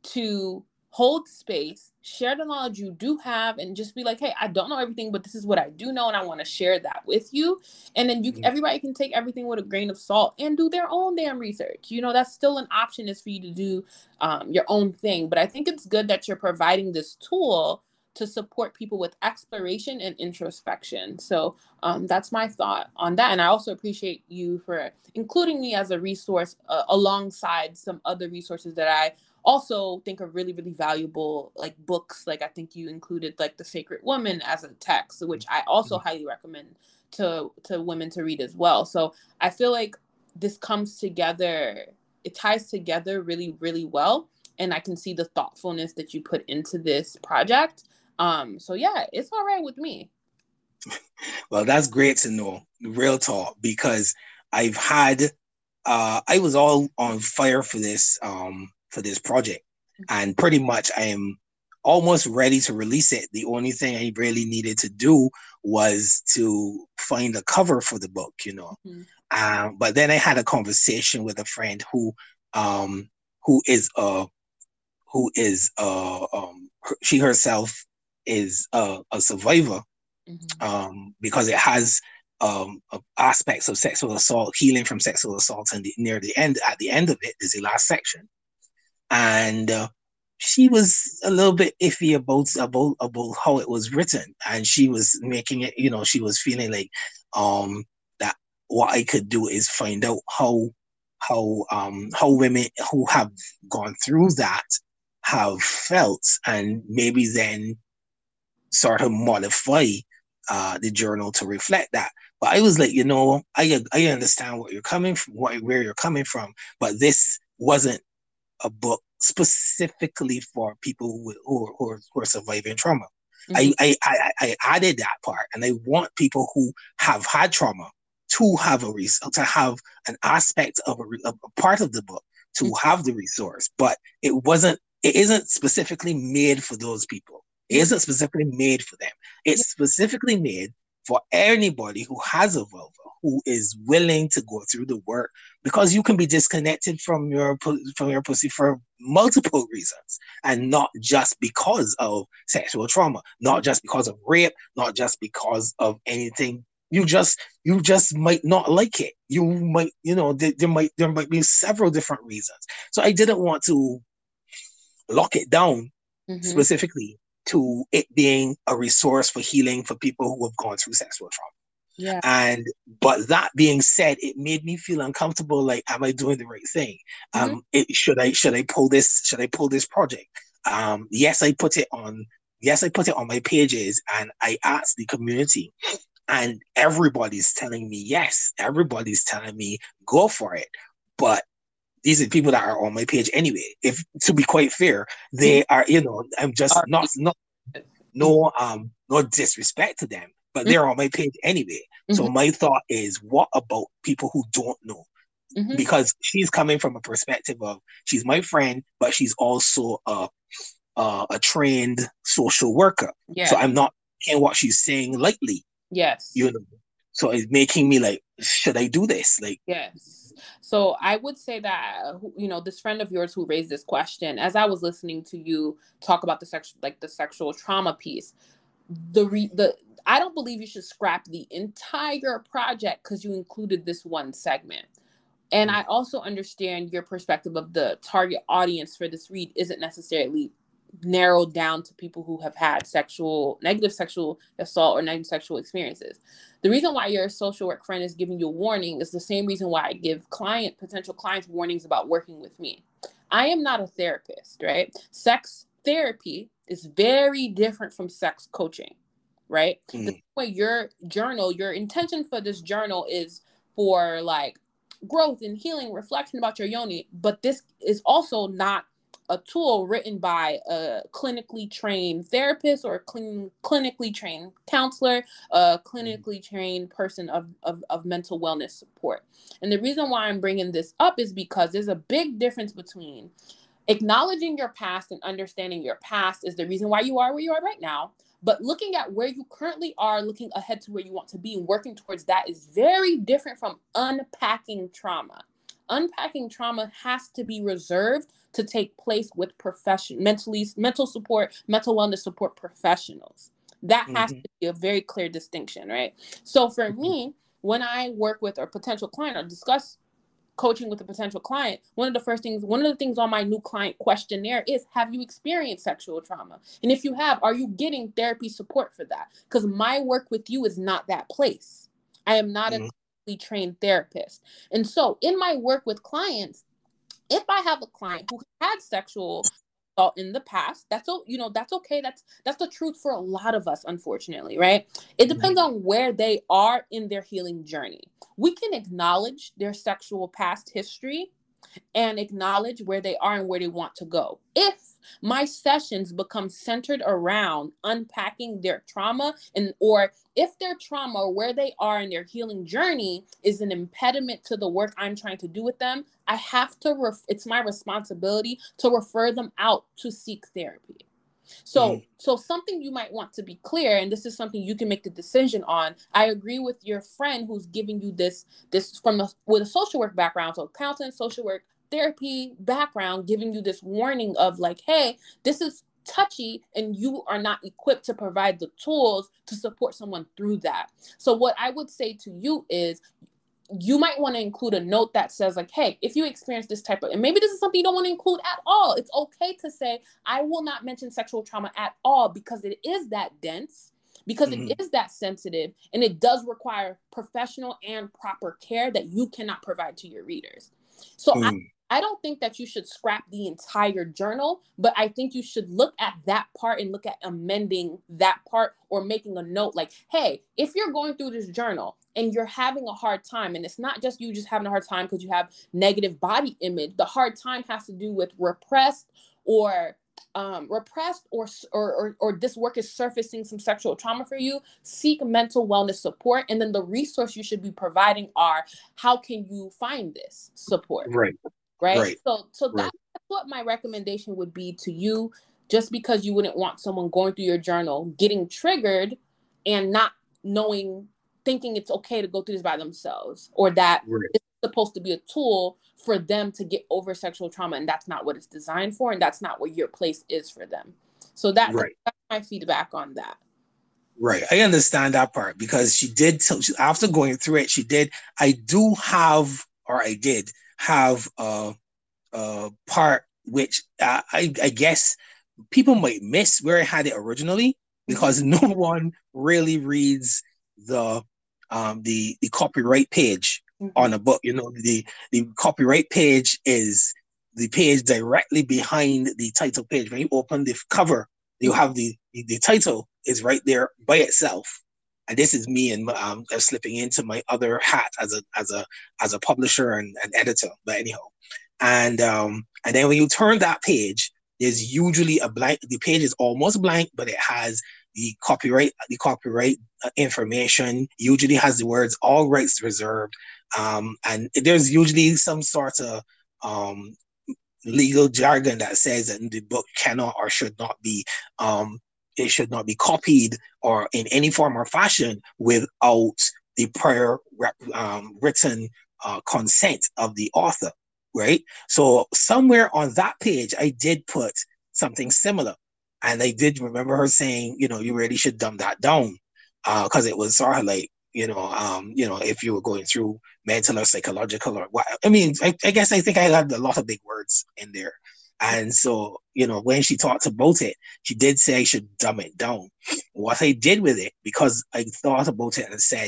to hold space, share the knowledge you do have, and just be like, hey, I don't know everything, but this is what I do know, and I want to share that with you. And then you, Mm-hmm. everybody can take everything with a grain of salt and do their own damn research. You know, that's still an option, is for you to do um, your own thing. But I think it's good that you're providing this tool to support people with exploration and introspection. So um, that's my thought on that. And I also appreciate you for including me as a resource uh, alongside some other resources that I also think are really, really valuable, like books. Like I think you included like The Sacred Woman as a text, which I also highly recommend to to women to read as well. So I feel like this comes together, it ties together really, really well. And I can see the thoughtfulness that you put into this project. Um, so yeah, it's all right with me. Well, that's great to know, real talk, because I've had, uh, I was all on fire for this, um, for this project, and pretty much I am almost ready to release it. The only thing I really needed to do was to find a cover for the book, you know. Mm-hmm. Um, but then I had a conversation with a friend who, um, who is a, who is uh, um, she herself is a, a survivor, Mm-hmm. um, because it has um, aspects of sexual assault, healing from sexual assault, and the, near the end, at the end of it, is the last section, and uh, she was a little bit iffy about about about how it was written, and she was making it, you know, she was feeling like um that what I could do is find out how how um how women who have gone through that have felt, and maybe then sort of modify uh the journal to reflect that. But I was like, you know, I I understand what you're coming from, what, where you're coming from, but this wasn't a book specifically for people who who, who, are, who are surviving trauma. Mm-hmm. I, I I added that part, and I want people who have had trauma to have a res- to have an aspect of a, of a part of the book to mm-hmm. have the resource, but it wasn't. It isn't specifically made for those people. It isn't specifically made for them. It's specifically made for anybody who has a vulva, who is willing to go through the work, because you can be disconnected from your from your pussy for multiple reasons, and not just because of sexual trauma, not just because of rape, not just because of anything. You just you just might not like it. You might, you know, there, there might there might be several different reasons. So I didn't want to lock it down mm-hmm. specifically to it being a resource for healing for people who have gone through sexual trauma. Yeah. And but that being said, it made me feel uncomfortable. Like, am I doing the right thing? Mm-hmm. Um, it, should I should I pull this? Should I pull this project? Um, yes, I put it on. Yes, I put it on my pages, and I asked the community, and everybody's telling me yes. Everybody's telling me go for it. But these are people that are on my page anyway. If to be quite fair, they are, you know, I'm just are not not no um no disrespect to them, but they're on my page anyway. Mm-hmm. So my thought is, what about people who don't know? Mm-hmm. Because she's coming from a perspective of, she's my friend, but she's also a a, a trained social worker. Yeah. So I'm not taking what she's saying lightly. Yes. You know. So it's making me like, should I do this? Like, yes. So I would say that, you know, this friend of yours who raised this question, as I was listening to you talk about the sex, like the sexual trauma piece, the re- the I don't believe you should scrap the entire project because you included this one segment. And mm-hmm. I also understand your perspective of the target audience for this read isn't necessarily narrowed down to people who have had sexual, negative sexual assault or negative sexual experiences. The reason why your social work friend is giving you a warning is the same reason why I give client, potential clients warnings about working with me. I am not a therapist, right? Sex therapy is very different from sex coaching, right? Mm. The way your journal, your intention for this journal is for like growth and healing, reflection about your yoni, but this is also not a tool written by a clinically trained therapist or a cl- clinically trained counselor, a clinically trained person of, of, of mental wellness support. And the reason why I'm bringing this up is because there's a big difference between acknowledging your past and understanding your past is the reason why you are where you are right now. But looking at where you currently are, looking ahead to where you want to be and working towards that is very different from unpacking trauma. Unpacking trauma has to be reserved to take place with profession, mentally, mental support, mental wellness support professionals. That mm-hmm. has to be a very clear distinction, right? So for mm-hmm. me, when I work with a potential client or discuss coaching with a potential client, one of the first things, one of the things on my new client questionnaire is, have you experienced sexual trauma? And if you have, are you getting therapy support for that? Because my work with you is not that place. I am not mm-hmm. a trained therapist. And so in my work with clients, if I have a client who had sexual assault in the past, that's, you know, that's okay. That's, that's the truth for a lot of us, unfortunately, right? It depends mm-hmm. on where they are in their healing journey. We can acknowledge their sexual past history and acknowledge where they are and where they want to go. If my sessions become centered around unpacking their trauma, and or if their trauma or where they are in their healing journey is an impediment to the work I'm trying to do with them, I have to, ref- it's my responsibility to refer them out to seek therapy. So, mm. so something you might want to be clear, and this is something you can make the decision on. I agree with your friend who's giving you this, this from the, with a social work background, so counseling, social work, therapy background, giving you this warning of like, hey, this is touchy and you are not equipped to provide the tools to support someone through that. So what I would say to you is, you might want to include a note that says like, hey, if you experience this type of, and maybe this is something you don't want to include at all. It's okay to say, I will not mention sexual trauma at all because it is that dense, because mm-hmm. it is that sensitive, and it does require professional and proper care that you cannot provide to your readers. So mm. I, I don't think that you should scrap the entire journal, but I think you should look at that part and look at amending that part or making a note like, hey, if you're going through this journal and you're having a hard time, and it's not just you just having a hard time because you have negative body image, the hard time has to do with repressed or um, repressed or, or, or, or this work is surfacing some sexual trauma for you, seek mental wellness support. And then the resource you should be providing are, how can you find this support? Right. Right. right. So, so right. that's what my recommendation would be to you, just because you wouldn't want someone going through your journal, getting triggered and not knowing, thinking it's okay to go through this by themselves, or that right. it's supposed to be a tool for them to get over sexual trauma. And that's not what it's designed for. And that's not what your place is for them. So that, right. that's my feedback on that. Right. I understand that part, because she did, tell, after going through it, she did, I do have, or I did have a, a part which uh, I, I guess people might miss where I had it originally, because mm-hmm. no one really reads the um, the the copyright page mm-hmm. on a book. You know, the the copyright page is the page directly behind the title page. When you open the cover, you have the the, the title is right there by itself. And this is me and um, slipping into my other hat as a as a as a publisher and an editor. But anyhow, and um, and then when you turn that page, there's usually a blank. The page is almost blank, but it has the copyright the copyright information. Usually has the words "all rights reserved," um, and there's usually some sort of um, legal jargon that says that the book cannot or should not be. Um, It should not be copied or in any form or fashion without the prior um, written uh, consent of the author, right? So somewhere on that page, I did put something similar. And I did remember her saying, you know, you really should dumb that down, because uh, it was sort of like, you know, um, you know, if you were going through mental or psychological or what. I mean, I, I guess I think I had a lot of big words in there. And so, you know, when she talked about it, she did say I should dumb it down. What I did with it, because I thought about it and said,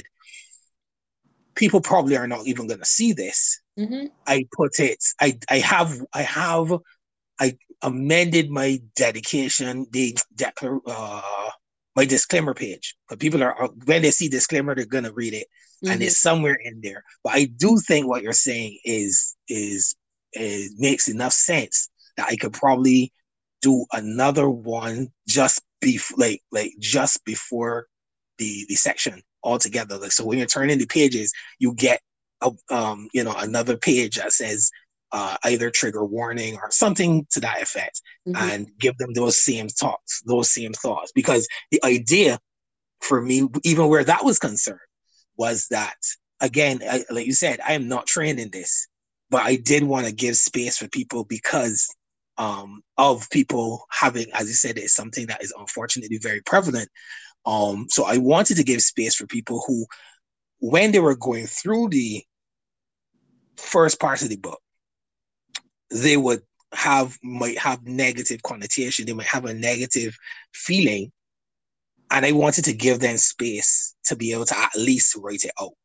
people probably are not even going to see this. Mm-hmm. I put it, I, I have, I have, I amended my dedication, the declar, uh, my disclaimer page. But people are, when they see disclaimer, they're going to read it, mm-hmm. and it's somewhere in there. But I do think what you're saying is, is, is makes enough sense that I could probably do another one just be like like just before the the section altogether. Like, so when you're turning the pages, you get a, um you know another page that says uh, either trigger warning or something to that effect, mm-hmm. and give them those same thoughts, those same thoughts. Because the idea for me, even where that was concerned, was that again, I, like you said, I am not trained in this, but I did want to give space for people because. Um, of people having, as you said, it's something that is unfortunately very prevalent. Um, so I wanted to give space for people who, when they were going through the first part of the book, they would have, might have negative connotation, they might have a negative feeling. And I wanted to give them space to be able to at least write it out.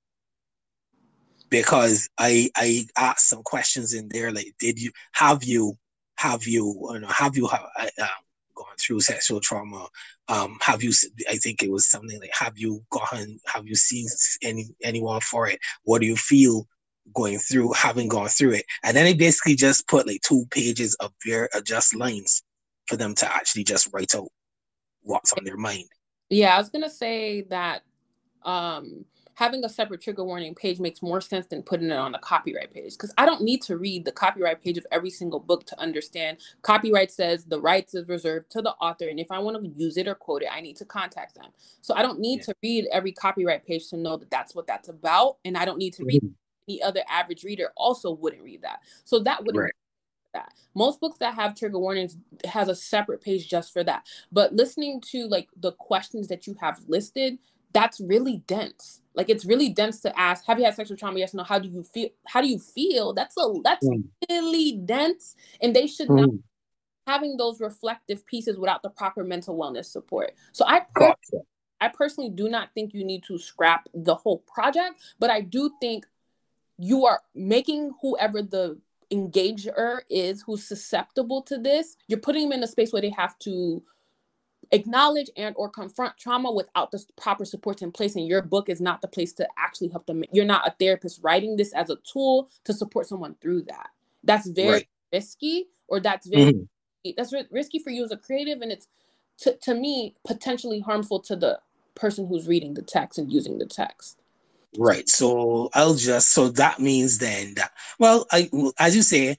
Because I, I asked some questions in there, like, did you, have you, Have you, you know, have you uh, gone through sexual trauma? Um, have you? I think it was something like, have you gone? Have you seen any anyone for it? What do you feel going through having gone through it? And then I basically just put like two pages of very uh, just lines for them to actually just write out what's on their mind. Yeah, I was gonna say that. Um... having a separate trigger warning page makes more sense than putting it on the copyright page, because I don't need to read the copyright page of every single book to understand copyright says the rights is reserved to the author. And if I want to use it or quote it, I need to contact them. So I don't need yeah. to read every copyright page to know that that's what that's about. And I don't need to read mm-hmm. any other average reader also wouldn't read that. So that wouldn't right. that. Most books that have trigger warnings has a separate page just for that. But listening to like the questions that you have listed, that's really dense. Like, it's really dense to ask, have you had sexual trauma? Yes, no. How do you feel? How do you feel? That's a, that's mm, really dense. And they should not mm. having those reflective pieces without the proper mental wellness support. So I per- Gotcha. I personally do not think you need to scrap the whole project, but I do think you are making whoever the engager is who's susceptible to this, you're putting them in a space where they have to acknowledge and or confront trauma without the proper supports in place, and your book is not the place to actually help them. You're not a therapist writing this as a tool to support someone through that. That's very Right. risky, or that's very Mm-hmm. that's risky for you as a creative, and it's to, to me potentially harmful to the person who's reading the text and using the text. Right. So I'll just, so that means then that, well, I, as you say,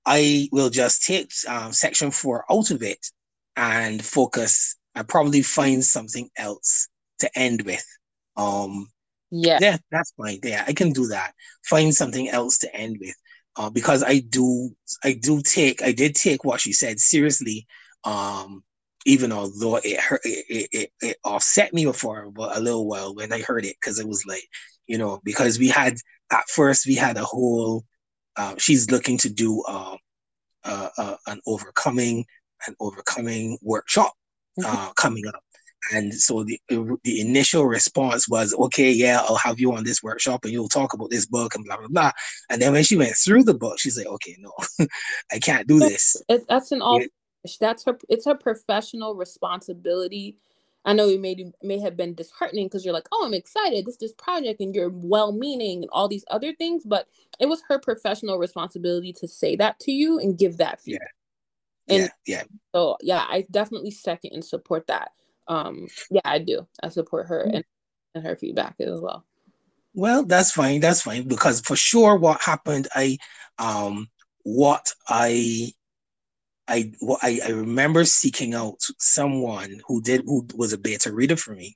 I will just take um, section four out of it and focus. I probably find something else to end with. Um, Yeah. yeah, that's fine. Yeah, I can do that. Find something else to end with. Uh, because I do, I do take, I did take what she said seriously. Um, even although it hurt, it, it, it offset me for a little while when I heard it, because it was like, you know, because we had, at first we had a whole, uh, she's looking to do uh, uh, uh, an overcoming, an overcoming workshop uh, coming up. And so the the initial response was, okay, yeah, I'll have you on this workshop and you'll talk about this book and blah, blah, blah. And then when she went through the book, she's like, okay, no, I can't do this. It, that's an all, It, that's her, it's her professional responsibility. I know it may, may have been disheartening because you're like, oh, I'm excited. This this project and you're well-meaning and all these other things. But it was her professional responsibility to say that to you and give that feedback. Yeah, and yeah, yeah. So, yeah, I definitely second and support that. Um, yeah, I do. I support her and, and her feedback as well. Well, that's fine. That's fine. Because for sure what happened, I, um, what I, I, what I, I remember seeking out someone who did, who was a beta reader for me.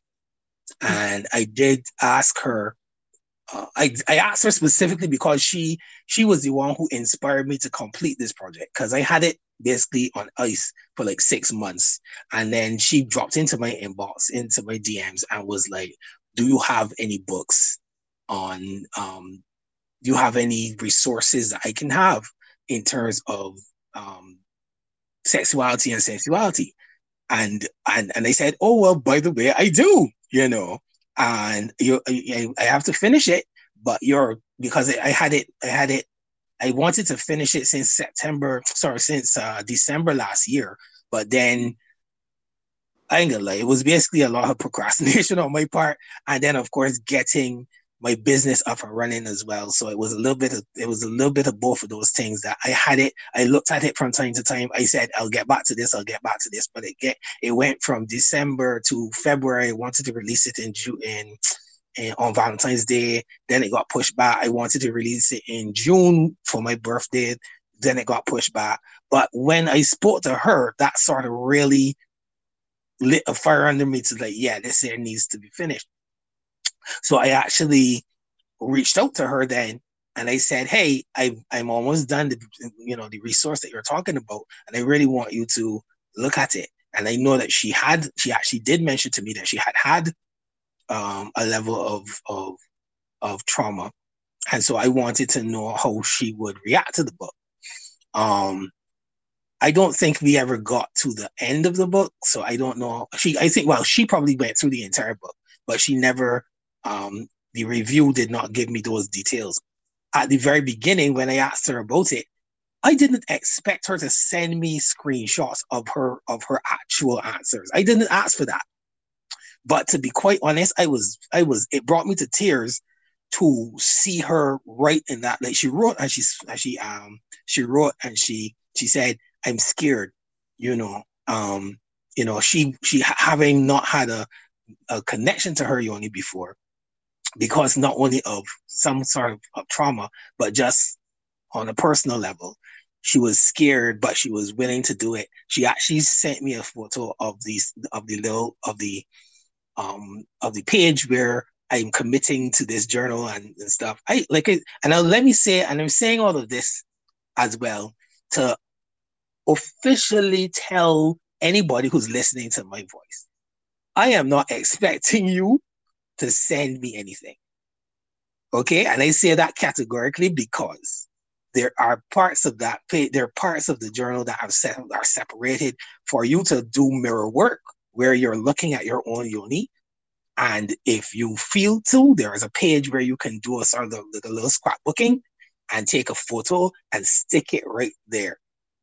And I did ask her, uh, I, I asked her specifically because she, she was the one who inspired me to complete this project. Cause I had it basically on ice for like six months. And then she dropped into my inbox, into my D Ms and was like, do you have any books on, um, do you have any resources that I can have in terms of, um, sexuality and sensuality? And, and, and I said, oh, well, by the way, I do, you know, and you, I, I have to finish it, but you're, because I had it, I had it, I wanted to finish it since September, sorry, since uh, December last year, but then I ain't gonna lie, it was basically a lot of procrastination on my part, and then of course getting my business up and running as well. So it was a little bit of, it was a little bit of both of those things that I had it. I looked at it from time to time. I said, I'll get back to this. I'll get back to this. But it get, it went from December to February. I wanted to release it in June, in, in, on Valentine's Day. Then it got pushed back. I wanted to release it in June for my birthday. Then it got pushed back. But when I spoke to her, that sort of really lit a fire under me to like, yeah, this here needs to be finished. So I actually reached out to her then, and I said, hey, I, I'm almost done, the, you know, the resource that you're talking about, and I really want you to look at it. And I know that she had, she actually did mention to me that she had had um, a level of, of, of trauma. And so I wanted to know how she would react to the book. Um, I don't think we ever got to the end of the book, so I don't know. She, I think, well, she probably went through the entire book, but she never, um, the review did not give me those details. At the very beginning, when I asked her about it, I didn't expect her to send me screenshots of her of her actual answers. I didn't ask for that. But to be quite honest, I was, I was, it brought me to tears to see her write in that. Like she wrote and she, and she, um, she wrote and she, she said, I'm scared, you know, um, you know, she, she having not had a, a connection to her Yoni before, because not only of some sort of, of trauma, but just on a personal level, she was scared, but she was willing to do it. She actually sent me a photo of these, of the little, of the, um, of the page where I'm committing to this journal and, and stuff. I like it. And now let me say, and I'm saying all of this as well to officially tell anybody who's listening to my voice, I am not expecting you to send me anything. Okay, and I say that categorically because there are parts of that page, there are parts of the journal that are set, are separated for you to do mirror work where you're looking at your own uni. And if you feel to, there is a page where you can do a sort of like a little scrapbooking and take a photo and stick it right there.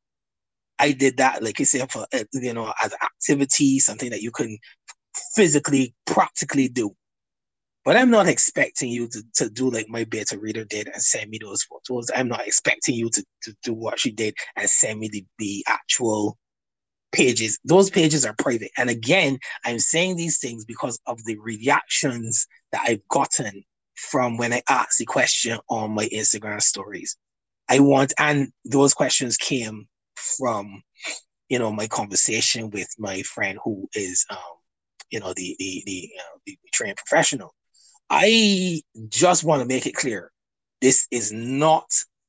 I did that, like I said, for, you know, as an activity, something that you can physically, practically do. But I'm not expecting you to, to do like my beta reader did and send me those photos. I'm not expecting you to, to do what she did and send me the, the actual pages. Those pages are private. And again, I'm saying these things because of the reactions that I've gotten from when I asked the question on my Instagram stories. I want, and those questions came from, you know, my conversation with my friend who is, um, you know, the, the, the, uh, the trained professional. I just want to make it clear, this is not,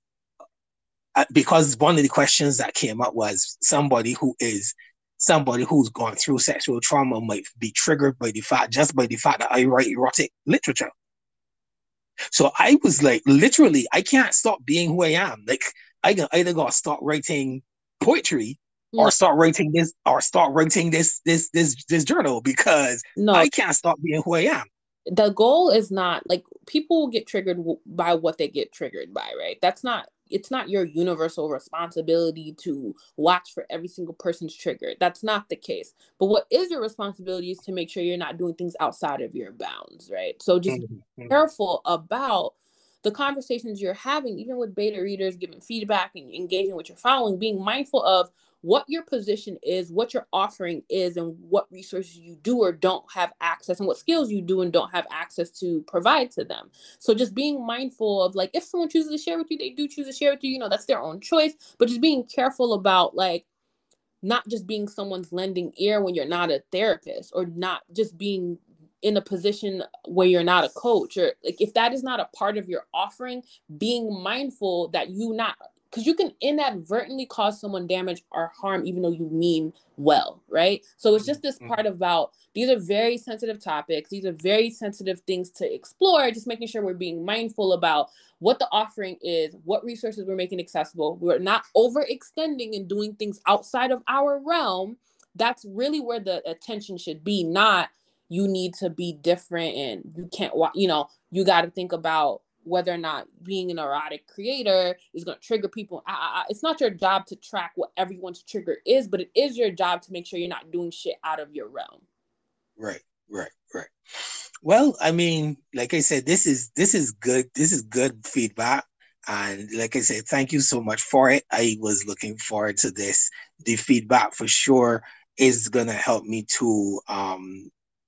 uh, because one of the questions that came up was somebody who is, somebody who's gone through sexual trauma might be triggered by the fact, just by the fact that I write erotic literature. So I was like, literally, I can't stop being who I am. Like, I can either gotta start writing poetry or start writing this, or start writing this, this, this, this journal because no. I can't stop being who I am. The goal is not like people get triggered by what they get triggered by, right? That's not, it's not your universal responsibility to watch for every single person's trigger. That's not the case. But what is your responsibility is to make sure you're not doing things outside of your bounds, right? So just mm-hmm. be careful about the conversations you're having, even with beta readers, giving feedback and engaging with your following, being mindful of what your position is, what your offering is, and what resources you do or don't have access, and what skills you do and don't have access to provide to them. So just being mindful of, like, if someone chooses to share with you, they do choose to share with you, you know, that's their own choice, but just being careful about, like, not just being someone's lending ear when you're not a therapist, or not just being in a position where you're not a coach, or like, if that is not a part of your offering, being mindful that you not, because you can inadvertently cause someone damage or harm even though you mean well, right? So it's just this part about, these are very sensitive topics. These are very sensitive things to explore, just making sure we're being mindful about what the offering is, what resources we're making accessible. We're not overextending and doing things outside of our realm. That's really where the attention should be, not you need to be different and you can't, you know, you got to think about whether or not being an erotic creator is going to trigger people. I, I, it's not your job to track what everyone's trigger is, but it is your job to make sure you're not doing shit out of your realm. Right, right, right. Well, I mean, like I said, this is this is good. This is good feedback. And like I said, thank you so much for it. I was looking forward to this. The feedback for sure is going to help me to um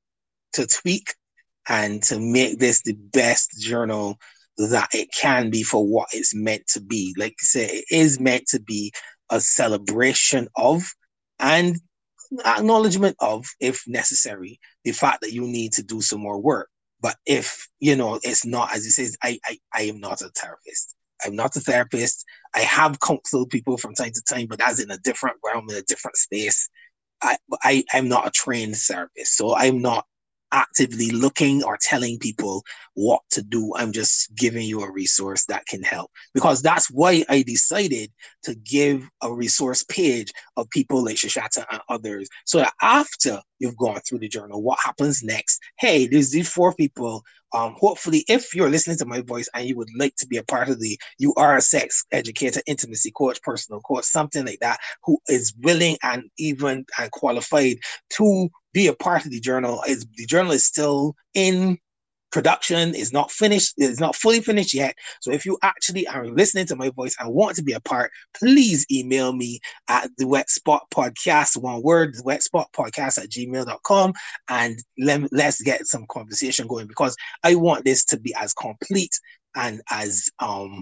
to tweak and to make this the best journal that it can be for what it's meant to be. Like I said, it is meant to be a celebration of and acknowledgement of, if necessary, the fact that you need to do some more work. But if, you know, it's not, as it says, I, I, I am not a therapist. I'm not a therapist. I have counseled people from time to time, but that's in a different realm, in a different space. I, I, I'm not a trained therapist, so I'm not actively looking or telling people what to do. I'm just giving you a resource that can help, because that's why I decided to give a resource page of people like Shashata and others, so that after you've gone through the journal, what happens next? Hey, there's these four people. Um, hopefully, if you're listening to my voice and you would like to be a part of the, you are a sex educator, intimacy coach, personal coach, something like that, who is willing and even and qualified to be a part of the journal. Is the journal is still in production, is not finished, it's not fully finished yet. So if you actually are listening to my voice and want to be a part, please email me at the Wet Spot Podcast, one word, the Wet Spot Podcast at gmail dot com, and let, let's get some conversation going, because I want this to be as complete and as um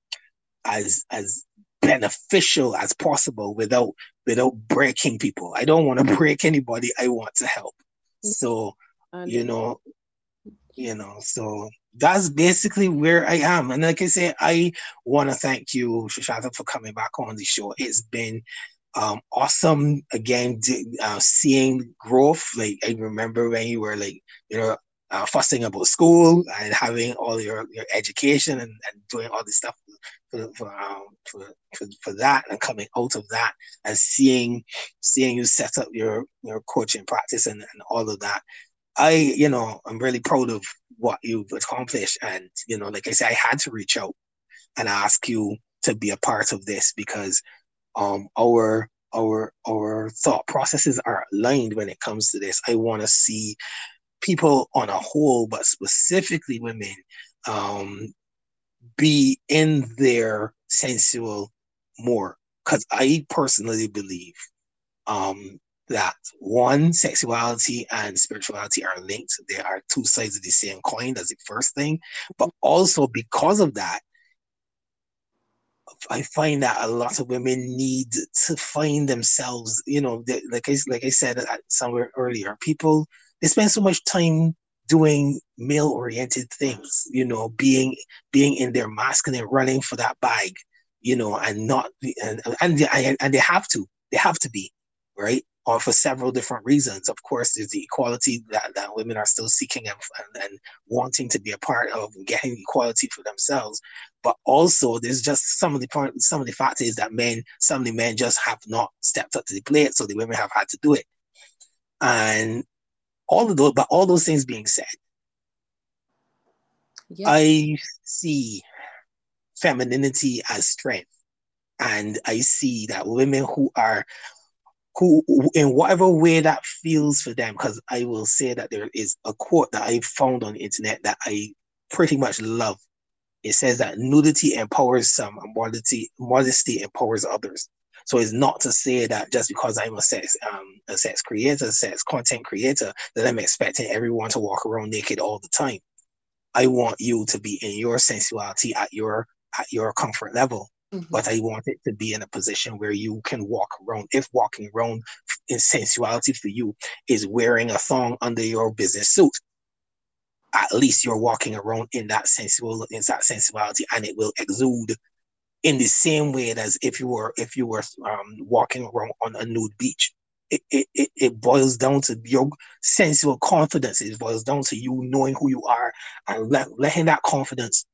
as as beneficial as possible without without breaking people. I don't want to break anybody. I want to help. So, you know, you know, so that's basically where I am. And like I said, I want to thank you, Shashata, for coming back on the show. It's been um, awesome again, uh, seeing growth. Like, I remember when you were like, you know, uh, fussing about school and having all your, your education and, and doing all this stuff for for, um, for for for that, and coming out of that and seeing seeing you set up your your coaching practice and, and all of that. I, you know, I'm really proud of what you've accomplished. And, you know, like I said, I had to reach out and ask you to be a part of this because um our our our thought processes are aligned when it comes to this. I want to see people on a whole, but specifically women, um, be in their sensual more. Because I personally believe um, that one, sexuality and spirituality are linked. They are two sides of the same coin. That's the first thing. But also because of that, I find that a lot of women need to find themselves, you know, they, like I, like I said somewhere earlier, people, they spend so much time doing male-oriented things, you know, being being in their masculine, running for that bag, you know, and not, and, and, and, and they have to, they have to be, right? Or for several different reasons. Of course, there's the equality that, that women are still seeking and, and, and wanting to be a part of and getting equality for themselves. But also, there's just some of the point, some of the fact is that men, some of the men just have not stepped up to the plate, so the women have had to do it. And all of those, but all those things being said, yeah. I see femininity as strength, and I see that women who are who, in whatever way that feels for them, because I will say that there is a quote that I found on the internet that I pretty much love. It says that nudity empowers some, and modesty, modesty empowers others. So it's not to say that just because I'm a sex, um, a sex creator, a sex content creator, that I'm expecting everyone to walk around naked all the time. I want you to be in your sensuality at your at your comfort level. Mm-hmm. But I want it to be in a position where you can walk around. If walking around in sensuality for you is wearing a thong under your business suit, at least you're walking around in that sensual, in that sensuality, and it will exude in the same way as if you were if you were um, walking around on a nude beach. It, it, it, it boils down to your sensual confidence. It boils down to you knowing who you are and let, letting that confidence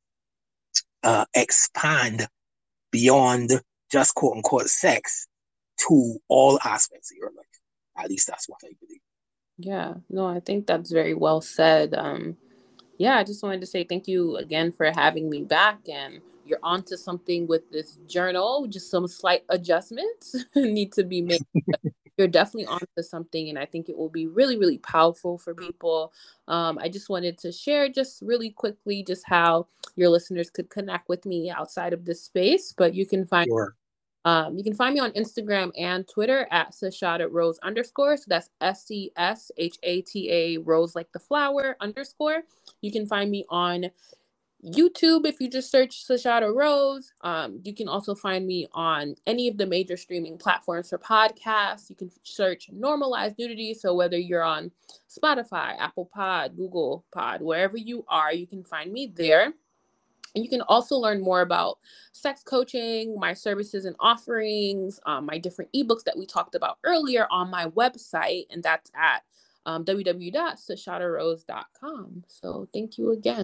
uh, expand beyond just quote unquote sex to all aspects of your life. At least that's what I believe. Yeah, no, I think that's very well said. Um, yeah, I just wanted to say thank you again for having me back, and you're onto something with this journal. Just some slight adjustments need to be made. You're definitely onto something, and I think it will be really, really powerful for people. Um, I just wanted to share just really quickly just how your listeners could connect with me outside of this space, but you can find sure. Um, you can find me on Instagram and Twitter at Seshata Rose underscore. So that's S C S H A T A Rose like the flower underscore. You can find me on YouTube if you just search Seshata Rose. Um, you can also find me on any of the major streaming platforms for podcasts. You can search Normalized Nudity. So whether you're on Spotify, Apple Pod, Google Pod, wherever you are, you can find me there. And you can also learn more about sex coaching, my services and offerings, um, my different ebooks that we talked about earlier on my website. And that's at um, w w w dot seshata rose dot com. So thank you again.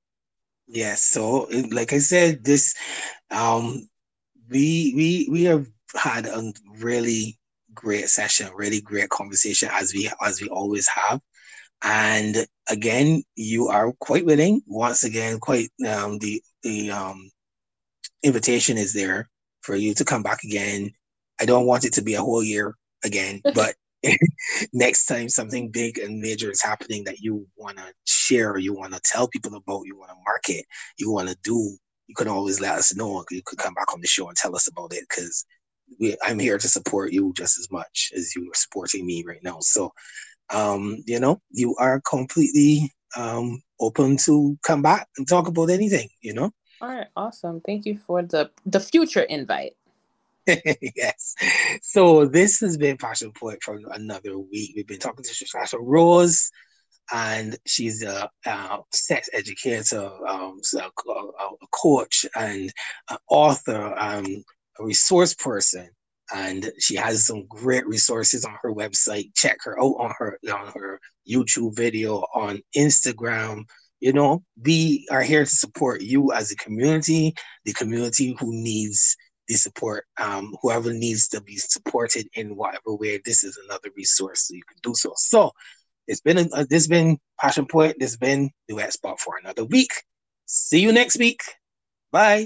Yes. So like I said, this, um, we, we, we have had a really great session, really great conversation as we, as we always have. And again, you are quite willing. Once again, quite um, the the um, invitation is there for you to come back again. I don't want it to be a whole year again, but next time something big and major is happening that you want to share, you want to tell people about, you want to market, you want to do, you can always let us know. You could come back on the show and tell us about it, because I'm here to support you just as much as you are supporting me right now. So. Um, you know, you are completely um, open to come back and talk about anything, you know? All right, awesome. Thank you for the, the future invite. Yes. So this has been Passion Poet for another week. We've been talking to Seshata Rose, and she's a, a sex educator, um, a, a coach, and an author, um, a resource person. and she has some great resources on her website. Check her out on her on her YouTube video, on Instagram. You know, we are here to support you as a community, the community who needs the support, um, whoever needs to be supported in whatever way. This is another resource so you can do so. So it's been a, uh, this has been Passion Poet. This has been the Wet Spot for another week. See you next week. Bye.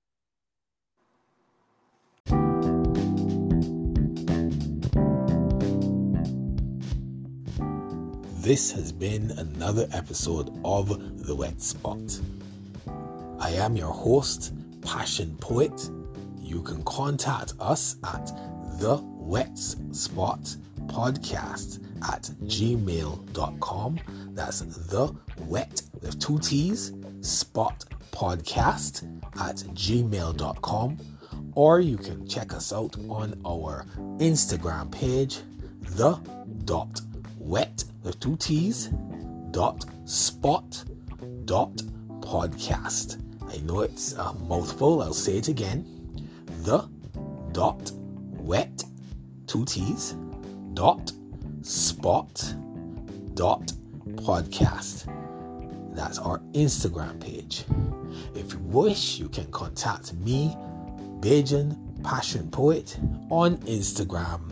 This has been another episode of The Wet Spot. I am your host, Passion Poet. You can contact us at the Wet Spot Podcast at gmail dot com. That's the wet with two T's, spot podcast at gmail dot com. Or you can check us out on our Instagram page, the dot wet with two T's dot spot dot podcast. I know it's a mouthful, I'll say it again. The dot wet two T's dot spot dot podcast. That's our Instagram page. If you wish, you can contact me, Bajan Passion Poet, on Instagram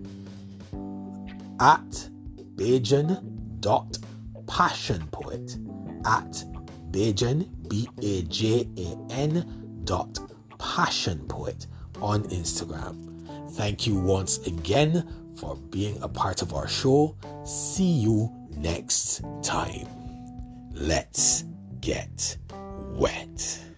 at Bajan dot Passion Poet, at Bajan, B A J A N dot Passion Poet on Instagram. Thank you once again for being a part of our show. See you next time. Let's get wet.